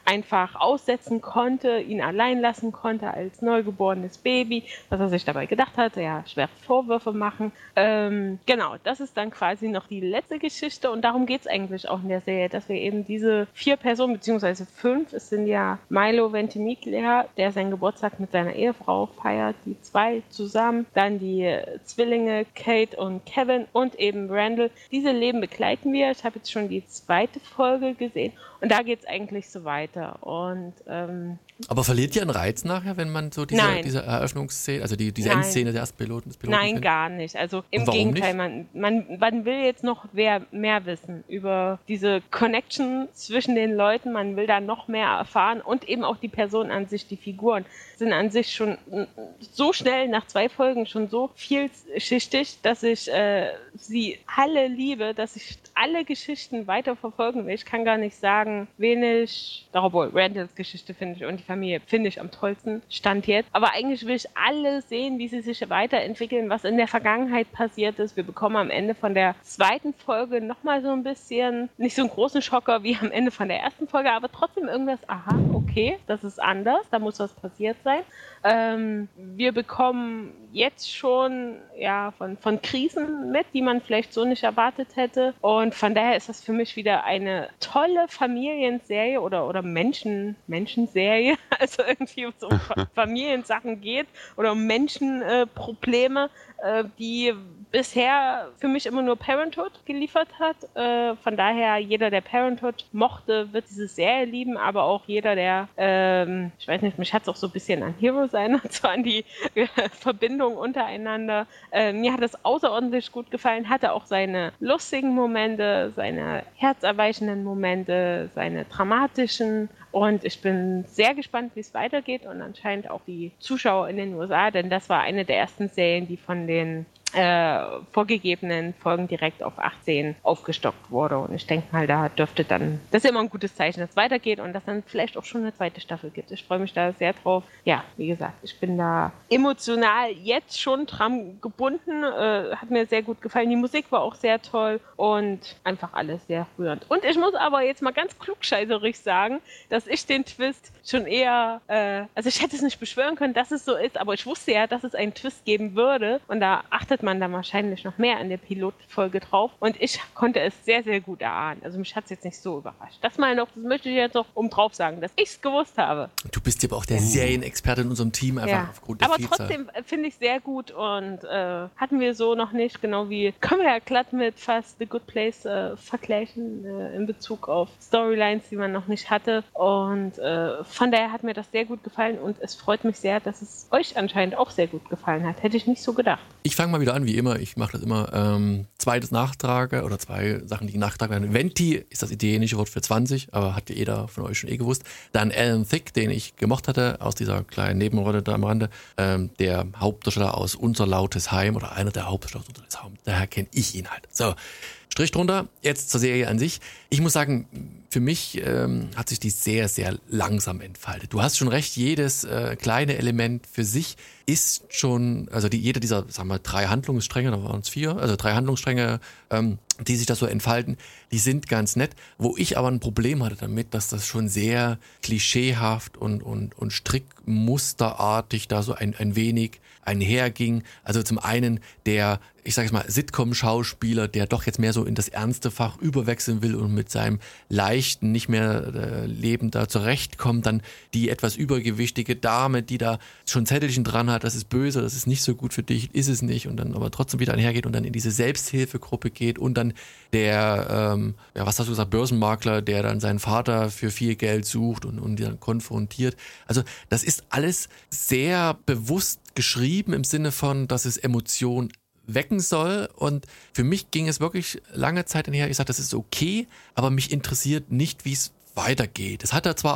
einfach aussetzen konnte, ihn allein lassen konnte als neugeborenes Baby, was er sich dabei gedacht hat, ja, schwere Vorwürfe machen. Ähm, genau, das ist dann quasi noch die letzte Geschichte und darum geht es eigentlich auch in der Serie, dass wir eben diese vier Personen, beziehungsweise fünf, es sind ja Milo Ventimiglia, der seinen Geburtstag mit seiner Ehefrau feiert, die zwei zusammen, dann die Zwillinge Kate und Kevin und eben Randall. Diese Leben begleiten wir. Ich habe jetzt schon die zweite Folge gesehen und da geht es eigentlich so weiter. Und ähm,
aber verliert ihr einen Reiz nachher, wenn man so diese, diese Eröffnungsszene, also die, diese
Nein.
Endszene der ersten Piloten des Piloten
Nein,
findet?
gar nicht. Also im
warum
Gegenteil, man, man, man will jetzt noch mehr, mehr wissen über diese Connection zwischen den Leuten. Man will da noch mehr erfahren und eben auch die Person an sich, die Figuren sind an sich schon so schnell, nach zwei Folgen schon so vielschichtig, dass ich äh, sie alle liebe, dass ich alle Geschichten weiter verfolgen will. Ich kann gar nicht sagen, wen ich, obwohl Randalls Geschichte finde ich und die Familie finde ich am tollsten, Stand jetzt. Aber eigentlich will ich alle sehen, wie sie sich weiterentwickeln, was in der Vergangenheit passiert ist. Wir bekommen am Ende von der zweiten Folge nochmal so ein bisschen, nicht so einen großen Schocker wie am Ende von der ersten Folge, aber trotzdem irgendwas, aha, okay, das ist anders, da muss was passiert sein. Ähm, wir bekommen jetzt schon ja, von, von Krisen mit, die man vielleicht so nicht erwartet hätte. Und von daher ist das für mich wieder eine tolle Familienserie oder, oder Menschen, Menschenserie, also irgendwie wo es um Familiensachen geht oder um Menschenprobleme, äh, die bisher für mich immer nur Parenthood geliefert hat. Äh, von daher, jeder, der Parenthood mochte, wird diese Serie lieben, aber auch jeder, der, ähm, ich weiß nicht, mich hat es auch so ein bisschen an Heroes erinnert, so an die äh, Verbindung untereinander. Äh, mir hat es außerordentlich gut gefallen, hatte auch seine lustigen Momente, seine herzerweichenden Momente, seine dramatischen. Und ich bin sehr gespannt, wie es weitergeht und anscheinend auch die Zuschauer in den U S A, denn das war eine der ersten Serien, die von den äh, vorgegebenen Folgen direkt auf achtzehn aufgestockt wurde. Und ich denke mal, da dürfte dann, das ist immer ein gutes Zeichen, dass es weitergeht und dass dann vielleicht auch schon eine zweite Staffel gibt. Ich freue mich da sehr drauf. Ja, wie gesagt, ich bin da emotional jetzt schon dran gebunden. Äh, hat mir sehr gut gefallen. Die Musik war auch sehr toll und einfach alles sehr rührend. Und ich muss aber jetzt mal ganz klugscheißerig sagen, dass ich den Twist schon eher, äh, also ich hätte es nicht beschwören können, dass es so ist, aber ich wusste ja, dass es einen Twist geben würde und da achtet man dann wahrscheinlich noch mehr in der Pilotfolge drauf und ich konnte es sehr, sehr gut erahnen. Also mich hat es jetzt nicht so überrascht. Das mal noch, das möchte ich jetzt noch um drauf sagen, dass ich es gewusst habe.
Du bist ja auch der Serienexperte in unserem Team, einfach
ja.
aufgrund der
Aber
Vielzahl.
trotzdem finde ich sehr gut und äh, hatten wir so noch nicht, genau wie, können wir ja glatt mit fast The Good Place äh, vergleichen äh, in Bezug auf Storylines, die man noch nicht hatte und äh, von daher hat mir das sehr gut gefallen und es freut mich sehr, dass es euch anscheinend auch sehr gut gefallen hat. Hätte ich nicht so gedacht.
Ich fange mal wieder an, wie immer. Ich mache das immer. Ähm, zweites Nachtrage oder zwei Sachen, die nachtragen werden. Venti ist das italienische Wort für zwanzig, aber hat jeder von euch schon eh gewusst. Dann Alan Thicke, den ich gemocht hatte, aus dieser kleinen Nebenrolle da am Rande. Ähm, der Hauptdarsteller aus Unser Lautes Heim oder einer der Hauptdarsteller aus Unser Lautes Heim. Daher kenne ich ihn halt. So, Strich drunter. Jetzt zur Serie an sich. Ich muss sagen, für mich ähm, hat sich die sehr, sehr langsam entfaltet. Du hast schon recht, jedes äh, kleine Element für sich ist schon, also die, jeder dieser, sagen wir, drei Handlungsstränge, da waren es vier, also drei Handlungsstränge, ähm, die sich da so entfalten, die sind ganz nett. Wo ich aber ein Problem hatte damit, dass das schon sehr klischeehaft und, und, und strickmusterartig da so ein, ein wenig einherging. Also zum einen der, ich sage es mal, Sitcom-Schauspieler, der doch jetzt mehr so in das ernste Fach überwechseln will und mit seinem leichten, nicht mehr äh, Leben da zurechtkommt. Dann die etwas übergewichtige Dame, die da schon Zettelchen dran hat, das ist böse, das ist nicht so gut für dich, ist es nicht und dann aber trotzdem wieder einhergeht und dann in diese Selbsthilfegruppe geht und dann der, ähm, ja, was hast du gesagt, Börsenmakler, der dann seinen Vater für viel Geld sucht und, und dann konfrontiert. Also das ist alles sehr bewusst geschrieben im Sinne von, dass es Emotionen wecken soll und für mich ging es wirklich lange Zeit hinher, ich sage, das ist okay, aber mich interessiert nicht, wie es weitergeht. Es hat da zwar auch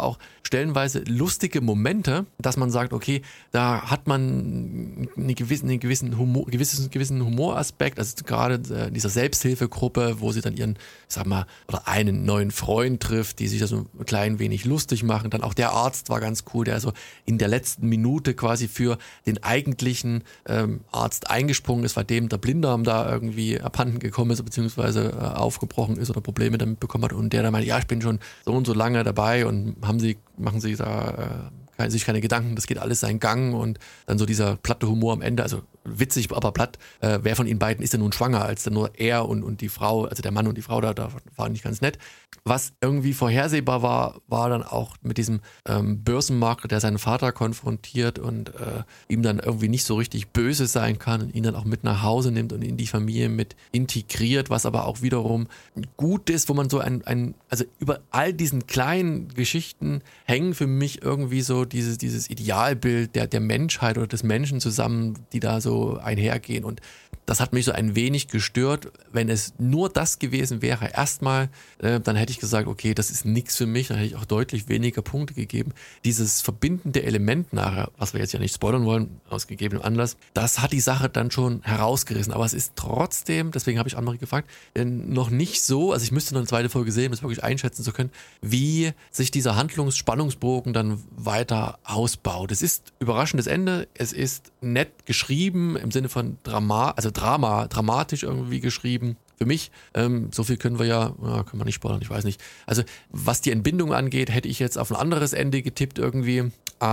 stellenweise lustige Momente, dass man sagt, okay, da hat man einen gewissen, einen gewissen, Humor, gewissen, gewissen Humoraspekt, also gerade äh, dieser Selbsthilfegruppe, wo sie dann ihren, ich sag mal, oder einen neuen Freund trifft, die sich da so ein klein wenig lustig machen. Dann auch der Arzt war ganz cool, der so in der letzten Minute quasi für den eigentlichen ähm, Arzt eingesprungen ist, weil dem der Blinddarm da irgendwie abhanden gekommen ist, beziehungsweise äh, aufgebrochen ist oder Probleme damit bekommen hat und der dann meinte, ja, ich bin schon so und so lange dabei und haben sie, machen sie da äh, sich keine Gedanken, das geht alles seinen Gang und dann so dieser platte Humor am Ende, also witzig, aber platt, äh, wer von ihnen beiden ist denn nun schwanger, als dann nur er und, und die Frau, also der Mann und die Frau, da, da war nicht ganz nett. Was irgendwie vorhersehbar war, war dann auch mit diesem ähm, Börsenmakler, der seinen Vater konfrontiert und äh, ihm dann irgendwie nicht so richtig böse sein kann und ihn dann auch mit nach Hause nimmt und in die Familie mit integriert, was aber auch wiederum gut ist, wo man so ein, ein also über all diesen kleinen Geschichten hängen für mich irgendwie so dieses, dieses Idealbild der, der Menschheit oder des Menschen zusammen, die da so einhergehen und das hat mich so ein wenig gestört. Wenn es nur das gewesen wäre, erstmal, äh, dann hätte ich gesagt, okay, das ist nichts für mich, dann hätte ich auch deutlich weniger Punkte gegeben. Dieses verbindende Element nachher, was wir jetzt ja nicht spoilern wollen, aus gegebenem Anlass, das hat die Sache dann schon herausgerissen. Aber es ist trotzdem, deswegen habe ich Annemarie gefragt, äh, noch nicht so, also ich müsste noch eine zweite Folge sehen, um es wirklich einschätzen zu können, wie sich dieser Handlungsspannungsbogen dann weiter ausbaut. Es ist überraschendes Ende, es ist nett geschrieben, im Sinne von Drama, also Drama, dramatisch irgendwie geschrieben. Für mich, ähm, so viel können wir ja, ja, können wir nicht spoilern, ich weiß nicht. Also was die Entbindung angeht, hätte ich jetzt auf ein anderes Ende getippt irgendwie,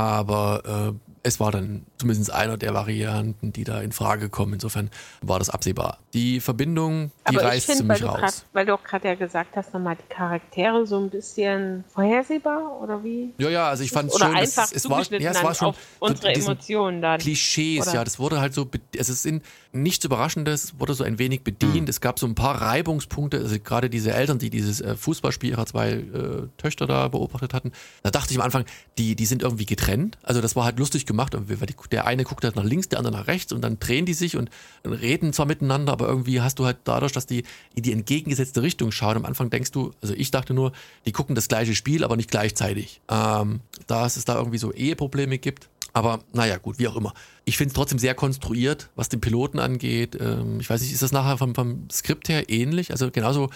aber äh, es war dann zumindest einer der Varianten, die da in Frage kommen. Insofern war das absehbar. Die Verbindung, die
aber
reißt
find,
ziemlich
weil
raus.
Grad, weil du auch gerade ja gesagt hast, nochmal die Charaktere so ein bisschen vorhersehbar oder wie?
Ja, ja, also ich fand
oder
schon,
einfach
es, es, war, ja, es war schon
auf unsere
diesen
Emotionen dann.
Klischees,
oder?
ja, das wurde halt so, es ist in, nichts Überraschendes, wurde so ein wenig bedient. Mhm. Es gab so ein paar Reibungspunkte, also gerade diese Eltern, die dieses äh, Fußballspiel ihrer zwei äh, Töchter da beobachtet hatten, da dachte ich am Anfang, die, die sind irgendwie getrennt. Also das war halt lustig gemacht, weil die, der eine guckt halt nach links, der andere nach rechts und dann drehen die sich und reden zwar miteinander, aber irgendwie hast du halt dadurch, dass die in die entgegengesetzte Richtung schauen. Am Anfang denkst du, also ich dachte nur, die gucken das gleiche Spiel, aber nicht gleichzeitig. Ähm, dass es da irgendwie so Eheprobleme gibt. Aber naja, gut, wie auch immer. Ich finde es trotzdem sehr konstruiert, was den Piloten angeht. Ähm, ich weiß nicht, ist das nachher vom, vom Skript her ähnlich? Also genauso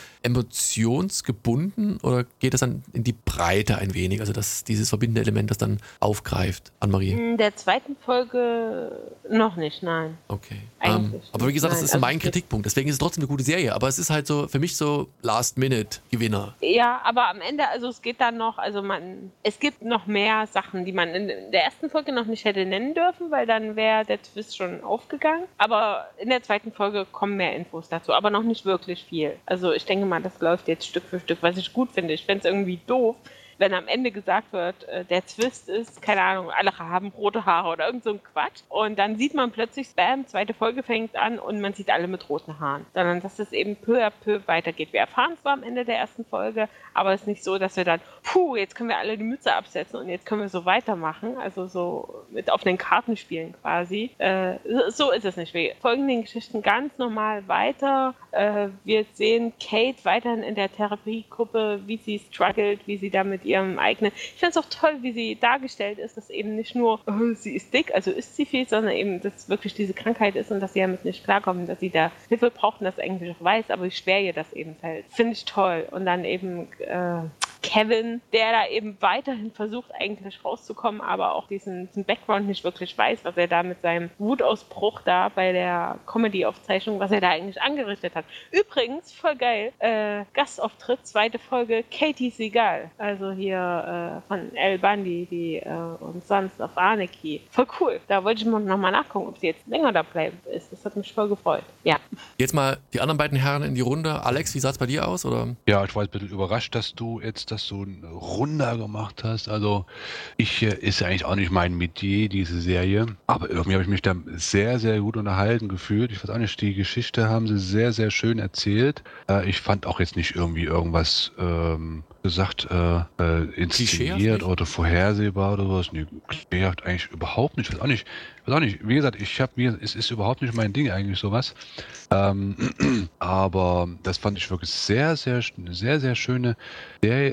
emotionsgebunden oder geht das dann in die Breite ein wenig? Also dass dieses verbindende Element das dann aufgreift, Annemarie?
In der zweiten Folge noch nicht, nein.
Okay.
Ähm,
aber wie gesagt,
nein,
das ist
also
mein Kritikpunkt. Deswegen ist es trotzdem eine gute Serie. Aber es ist halt so für mich so Last-Minute-Gewinner.
Ja, aber am Ende, also es geht dann noch, also man, es gibt noch mehr Sachen, die man in der ersten Folge noch nicht hätte nennen dürfen, weil dann wäre der Twist schon aufgegangen. Aber in der zweiten Folge kommen mehr Infos dazu, aber noch nicht wirklich viel. Also ich denke mal, das läuft jetzt Stück für Stück, was ich gut finde. Ich fände es irgendwie doof, wenn am Ende gesagt wird, äh, der Twist ist, keine Ahnung, alle haben rote Haare oder irgend so ein Quatsch. Und dann sieht man plötzlich, bam, zweite Folge fängt an und man sieht alle mit roten Haaren. Sondern dass es eben peu à peu weitergeht. Wir erfahren es zwar am Ende der ersten Folge, aber es ist nicht so, dass wir dann, puh, jetzt können wir alle die Mütze absetzen und jetzt können wir so weitermachen. Also so mit offenen Karten spielen quasi. Äh, so ist es nicht. Wir folgen den Geschichten ganz normal weiter. Äh, wir sehen Kate weiterhin in der Therapiegruppe, wie sie struggelt, wie sie damit ihrem eigenen. Ich finde es auch toll, wie sie dargestellt ist, dass eben nicht nur, oh, sie ist dick, also isst sie viel, sondern eben, dass wirklich diese Krankheit ist und dass sie damit nicht klarkommt, dass sie da Hilfe braucht und das eigentlich auch weiß, aber wie schwer ihr das eben fällt. Finde ich toll. Und dann eben äh, Kevin, der da eben weiterhin versucht, eigentlich rauszukommen, aber auch diesen, diesen Background nicht wirklich weiß, was er da mit seinem Wutausbruch da bei der Comedy-Aufzeichnung, was er da eigentlich angerichtet hat. Übrigens, voll geil, äh, Gastauftritt, zweite Folge, Katie Seagal, also hier äh, von Al Bundy, die äh, und Sons of Anarchy. Voll cool. Da wollte ich mal nochmal nachgucken, ob sie jetzt länger da bleiben ist. Das hat mich voll gefreut. Ja.
Jetzt mal die anderen beiden Herren in die Runde. Alex, wie sah es bei dir aus? Oder?
Ja, ich war jetzt ein bisschen überrascht, dass du jetzt das so runder gemacht hast. Also ich äh, ist ja eigentlich auch nicht mein Metier, diese Serie. Aber irgendwie habe ich mich da sehr, sehr gut unterhalten gefühlt. Ich weiß auch nicht, die Geschichte haben sie sehr, sehr schön erzählt. Äh, ich fand auch jetzt nicht irgendwie irgendwas ähm, gesagt, äh, äh, inszeniert oder vorhersehbar oder sowas. Nee, klischeehaft eigentlich überhaupt nicht. Ich weiß auch nicht, weiß auch nicht. Wie gesagt, ich habe mir, es ist überhaupt nicht mein Ding eigentlich sowas. Ähm, aber das fand ich wirklich sehr, sehr, sehr, sehr schöne Serie,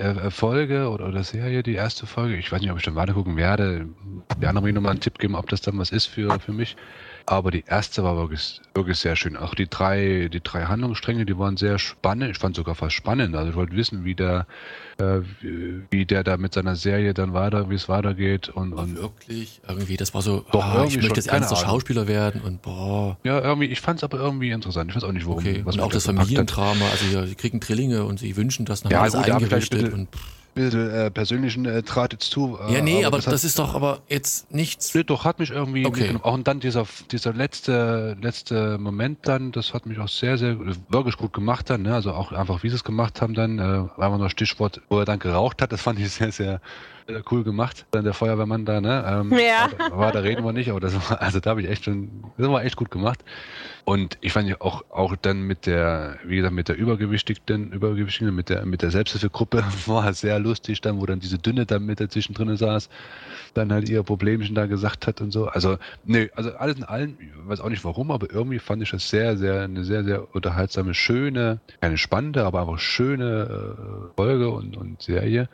äh, Folge oder, oder Serie, die erste Folge. Ich weiß nicht, ob ich dann weitergucken werde. Die anderen mir nochmal einen Tipp geben, ob das dann was ist für, für mich. Aber die erste war wirklich, wirklich sehr schön. Auch die drei, die drei Handlungsstränge, die waren sehr spannend. Ich fand sogar fast spannend. Also ich wollte wissen, wie der, äh, wie, wie der da mit seiner Serie dann weiter, wie es weitergeht. Und, und
wirklich, irgendwie, das war so,
Doch,
ah, ich möchte
schon,
jetzt
keine
ernster
Ahnung.
Schauspieler werden und boah.
Ja, irgendwie, ich fand es aber irgendwie interessant. Ich weiß auch nicht, warum.
Okay,
was
und
mich
auch das
gepackt hat.
Familiendrama, also ja, sie kriegen Drillinge und sie wünschen das, dann
Ja,
haben alles
gut, da hab ich gleich
eingerichtet
bitte-
und
Bisschen äh, persönlichen äh, Draht jetzt zu. Äh,
ja, nee, aber,
das,
das,
hat,
ist doch aber jetzt nichts.
Nee, doch, hat mich irgendwie
Okay.
mitgenommen. Auch und dann dieser, dieser letzte, letzte Moment dann, das hat mich auch sehr, sehr, wirklich gut gemacht dann, ne? Also auch einfach, wie sie es gemacht haben dann, äh, war immer noch Stichwort, wo er dann geraucht hat, das fand ich sehr, sehr äh, cool gemacht. Dann der Feuerwehrmann da, ne? Ähm,
Ja.
war, war, da reden wir nicht, aber das war, also da habe ich echt schon, das war echt gut gemacht. Und ich fand ja auch, auch dann mit der, wie gesagt, mit der Übergewichtigten, Übergewichtigen, mit der, mit der Selbsthilfegruppe war sehr lustig dann, wo dann diese Dünne dann mit dazwischen drin saß, dann halt ihr Problemchen da gesagt hat und so. Also, nö, also alles in allem, ich weiß auch nicht warum, aber irgendwie fand ich das sehr, sehr, eine sehr, sehr unterhaltsame, schöne, keine spannende, aber einfach schöne äh, Folge und, und Serie.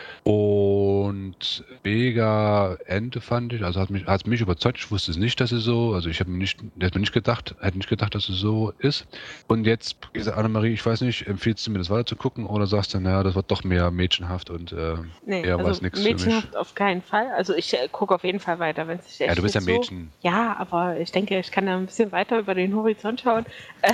Und mega Ende fand ich, also hat mich, hat mich überzeugt, ich wusste es nicht, dass es so, also ich habe mir nicht, hätte mir nicht gedacht, hätte nicht gedacht, dass es so ist. Und jetzt, wie gesagt, Annemarie, ich weiß nicht, empfiehlst du mir das weiter zu gucken oder sagst du, naja, das wird doch mehr mädchenhaft und äh,
Nee,
eher was
also
nix für mich?
mädchenhaft auf keinen Fall. Also ich äh, gucke auf jeden Fall weiter, wenn es sich echt
Ja, du bist ja
nicht so...
Mädchen.
Ja, aber ich denke, ich kann da ein bisschen weiter über den Horizont schauen. Äh,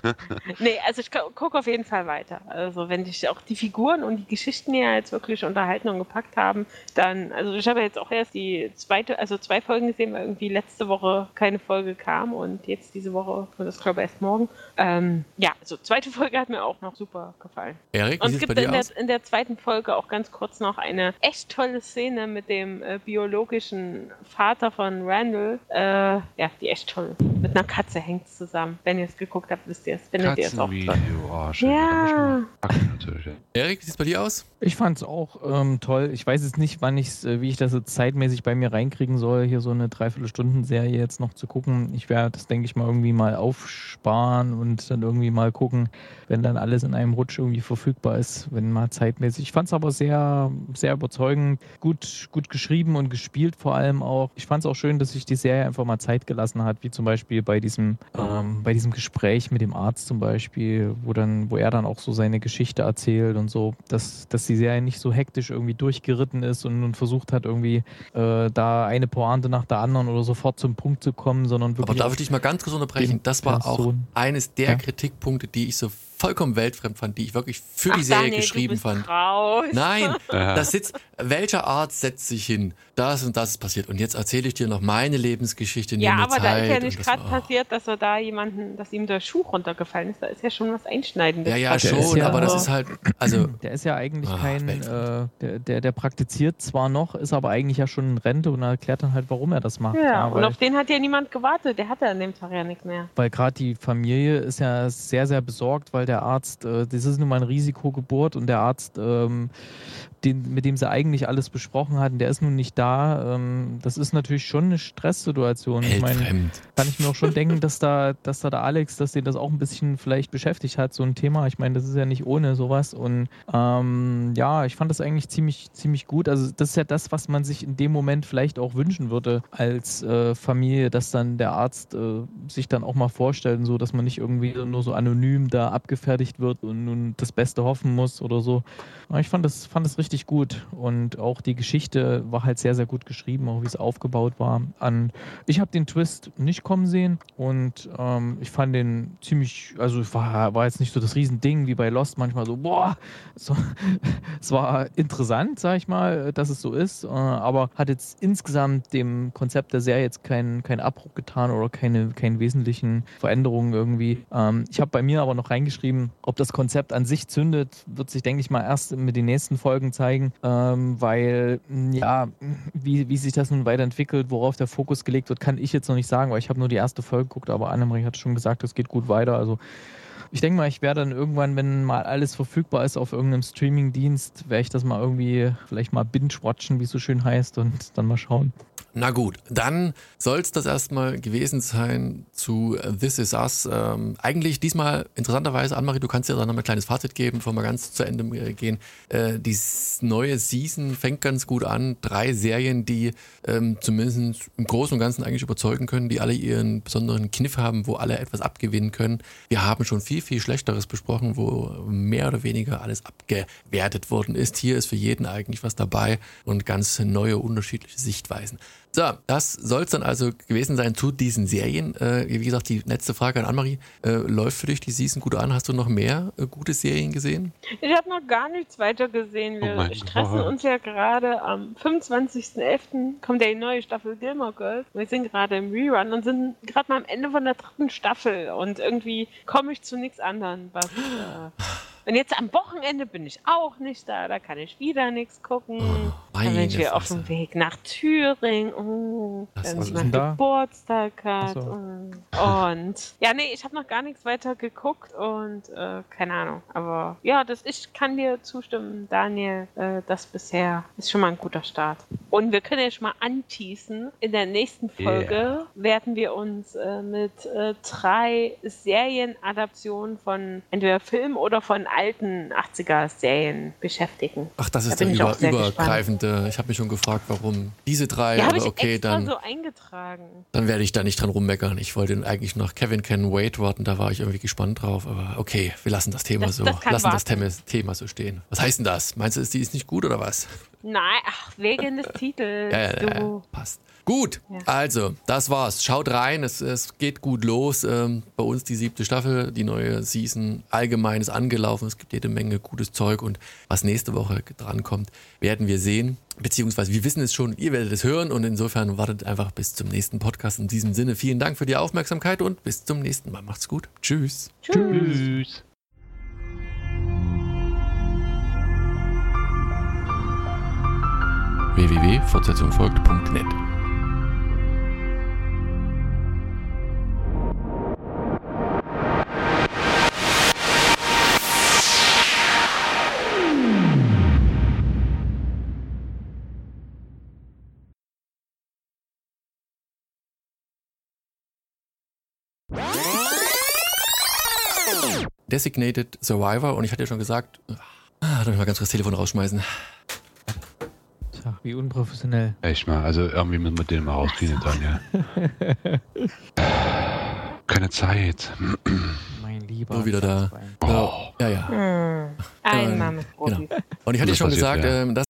nee, also ich gucke auf jeden Fall weiter. Also wenn dich auch die Figuren und die Geschichten ja jetzt wirklich unterhalten und gepackt haben, dann, also ich habe jetzt auch erst die zweite, also zwei Folgen gesehen, weil irgendwie letzte Woche keine Folge kam und jetzt diese Woche, und das glaube ich erst morgen. Ähm, ja, also zweite Folge hat mir auch noch super gefallen.
Erik, wie
Und es
sieht es bei
gibt
dir
in der,
aus?
in der zweiten Folge auch ganz kurz noch eine echt tolle Szene mit dem äh, biologischen Vater von Randall. Äh, ja, die echt toll. Mit einer Katze hängt es zusammen. Wenn ihr es geguckt habt, wisst ihr es. Findet ihr es auch
Katzenvideo,
toll.
oh, schön.
Ja.
Da muss ich mal packen, natürlich, ja.
Erik, wie sieht es bei dir aus?
Ich fand es auch ähm, toll. Ich weiß jetzt nicht, wann ich's, äh, wie ich das jetzt zeitmäßig bei mir reinkriegen soll, hier so eine Dreiviertelstunden-Serie jetzt noch zu gucken. Ich werde das, denke ich mal, irgendwie mal aufsparen und dann irgendwie mal gucken, wenn dann alles in einem Rutsch irgendwie verfügbar ist, wenn mal zeitmäßig. Ich fand es aber sehr, sehr überzeugend, gut, gut geschrieben und gespielt vor allem auch. Ich fand es auch schön, dass sich die Serie einfach mal Zeit gelassen hat, wie zum Beispiel bei diesem, ähm, bei diesem Gespräch mit dem Arzt zum Beispiel, wo dann, wo er dann auch so seine Geschichte erzählt und so, dass, dass die Serie nicht so hektisch irgendwie durchgeritten ist und, und versucht hat, irgendwie äh, da eine Pointe nach der anderen oder sofort zum Punkt zu kommen, sondern
Aber
wirklich.
darf ich dich mal ganz kurz unterbrechen?
den
Das war auch
Person.
eines der
Ja.
Kritikpunkte, die ich so vollkommen weltfremd fand, die ich wirklich für
Ach,
die Serie
Daniel,
geschrieben
du bist
fand.
raus.
Nein,
Ja.
das sitzt, welcher Arzt setzt sich hin? Das und das ist passiert. Und jetzt erzähle ich dir noch meine Lebensgeschichte.
Ja,
nimm mir
aber da
Zeit
ist ja
und
nicht
das
gerade
war-
passiert, dass er da jemanden, dass ihm der Schuh runtergefallen ist. Da ist ja schon was Einschneidendes.
Ja, ja,
passiert.
Der ist
schon,
ja-
aber das ist halt, also,
Der ist ja eigentlich
Ach,
kein,
weltfremd.
äh, der, der, der praktiziert zwar noch, ist aber eigentlich ja schon in Rente und erklärt dann halt, warum er das macht.
Ja, und
weil,
auf den hat ja niemand gewartet. Der hatte an dem Tag ja nichts mehr.
weil gerade die Familie ist ja sehr, sehr besorgt, weil der Arzt, äh, das ist nun mal eine Risikogeburt und der Arzt, ähm, den, mit dem sie eigentlich alles besprochen hatten, der ist nun nicht da. Ähm, das ist natürlich schon eine Stresssituation. Ich meine,
weltfremd.
kann ich mir auch schon denken, dass da, dass da der Alex, dass den das auch ein bisschen vielleicht beschäftigt hat, so ein Thema. Ich meine, das ist ja nicht ohne sowas. Und ähm, ja, ich fand das eigentlich ziemlich, ziemlich gut. Also das ist ja das, was man sich in dem Moment vielleicht auch wünschen würde als äh, Familie, dass dann der Arzt äh, sich dann auch mal vorstellt, und so, dass man nicht irgendwie nur so anonym da abgefertigt wird und nun das Beste hoffen muss oder so. Aber ich fand das, fand das richtig gut. Und auch die Geschichte war halt sehr, sehr gut geschrieben, auch wie es aufgebaut war. An, ich habe den Twist nicht kommen sehen und ähm, ich fand den ziemlich, also es war, war jetzt nicht so das Riesending wie bei Lost manchmal so, boah, so, es war interessant, sag ich mal, dass es so ist, äh, aber hat jetzt insgesamt dem Konzept der Serie jetzt keinen keinen Abbruch getan oder keine, keine wesentlichen Veränderungen irgendwie. Ähm, ich habe bei mir aber noch reingeschrieben, ob das Konzept an sich zündet, wird sich, denke ich mal, erst mit den nächsten Folgen zeigen, ähm, weil, ja, wie, wie sich das nun weiterentwickelt, worauf der Fokus gelegt wird, kann ich jetzt noch nicht sagen, weil ich habe nur die erste Folge geguckt, aber Annemarie hat schon gesagt, es geht gut weiter, also ich denke mal, ich werde dann irgendwann, wenn mal alles verfügbar ist auf irgendeinem Streaming-Dienst, werde ich das mal irgendwie vielleicht mal binge-watchen, wie es so schön heißt, und dann mal schauen.
Na gut, dann soll es das erstmal gewesen sein zu This Is Us. Ähm, eigentlich diesmal interessanterweise, Annemarie, du kannst ja dann noch mal ein kleines Fazit geben, bevor wir ganz zu Ende äh, gehen. Äh, die neue Season fängt ganz gut an. Drei Serien, die ähm, zumindest im Großen und Ganzen eigentlich überzeugen können, die alle ihren besonderen Kniff haben, wo alle etwas abgewinnen können. Wir haben schon viel, viel Schlechteres besprochen, wo mehr oder weniger alles abgewertet worden ist. Hier ist für jeden eigentlich was dabei und ganz neue, unterschiedliche Sichtweisen. So, das soll es dann also gewesen sein zu diesen Serien. Äh, wie gesagt, die letzte Frage an Annemarie. Äh, läuft für dich die Season gut an? Hast du noch mehr äh, gute Serien gesehen?
Ich habe noch gar nichts weiter gesehen. Wir
Oh
stressen
Gott.
uns ja gerade. Am fünfundzwanzigsten elften kommt ja die neue Staffel Gilmore Girls. Wir sind gerade im Rerun und sind gerade mal am Ende von der dritten Staffel. Und irgendwie komme ich zu nichts anderem. Was, äh Und jetzt am Wochenende bin ich auch nicht da, da kann ich wieder nichts gucken.
Oh,
dann bin ich wieder auf
Fresse.
dem Weg nach Thüringen, oh,
Das-
wenn
was
ich
ist
mein
denn da?
Geburtstag hat.
Ach so.
Oh. Und ja, nee, ich habe noch gar nichts weiter geguckt und äh, keine Ahnung. Aber ja, das, ich kann dir zustimmen, Daniel, äh, das bisher ist schon mal ein guter Start. Und wir können ja schon mal anteasen, in der nächsten Folge
Yeah.
werden wir uns äh, mit äh, drei Serienadaptionen von entweder Film oder von alten achtziger-Serien beschäftigen.
Ach, das
Da
ist der
bin ich auch
über,
sehr
übergreifende. Ich habe mich schon gefragt, warum diese drei,
Ja, habe
aber
ich
okay,
extra
dann,
so eingetragen.
dann werde ich da nicht dran rummeckern. Ich wollte eigentlich noch Kevin Can Wait warten, da war ich irgendwie gespannt drauf, aber okay, wir lassen das Thema
Das-
so,
das kann
lassen das
warten.
Thema, Thema so stehen. Was heißt denn das? Meinst du, die ist nicht gut oder was?
Nein, ach, wegen des Titels.
Ja, ja, ja,
du.
passt. Gut,
Ja.
also, das war's. Schaut rein, es, es geht gut los. Ähm, bei uns die siebte Staffel, die neue Season, allgemein ist angelaufen. Es gibt jede Menge gutes Zeug und was nächste Woche drankommt, werden wir sehen. Beziehungsweise wir wissen es schon, ihr werdet es hören und insofern wartet einfach bis zum nächsten Podcast. In diesem Sinne, vielen Dank für die Aufmerksamkeit und bis zum nächsten Mal. Macht's gut. Tschüss.
Tschüss.
w w w punkt fortsetzung folgt punkt net Designated Survivor und ich hatte ja schon gesagt, ah, darf ich mal ganz kurz das Telefon rausschmeißen.
Tja, wie unprofessionell.
Echt mal, also irgendwie müssen wir den mal rauskriegen, Daniel. Keine Zeit.
Mein lieber.
So, wieder da.
Salzbein.
So, ja, ja.
Hm. Einmal mit
Genau.
Profis.
Und ich hatte ja
Das
schon
passiert,
gesagt,
ja.
ähm, das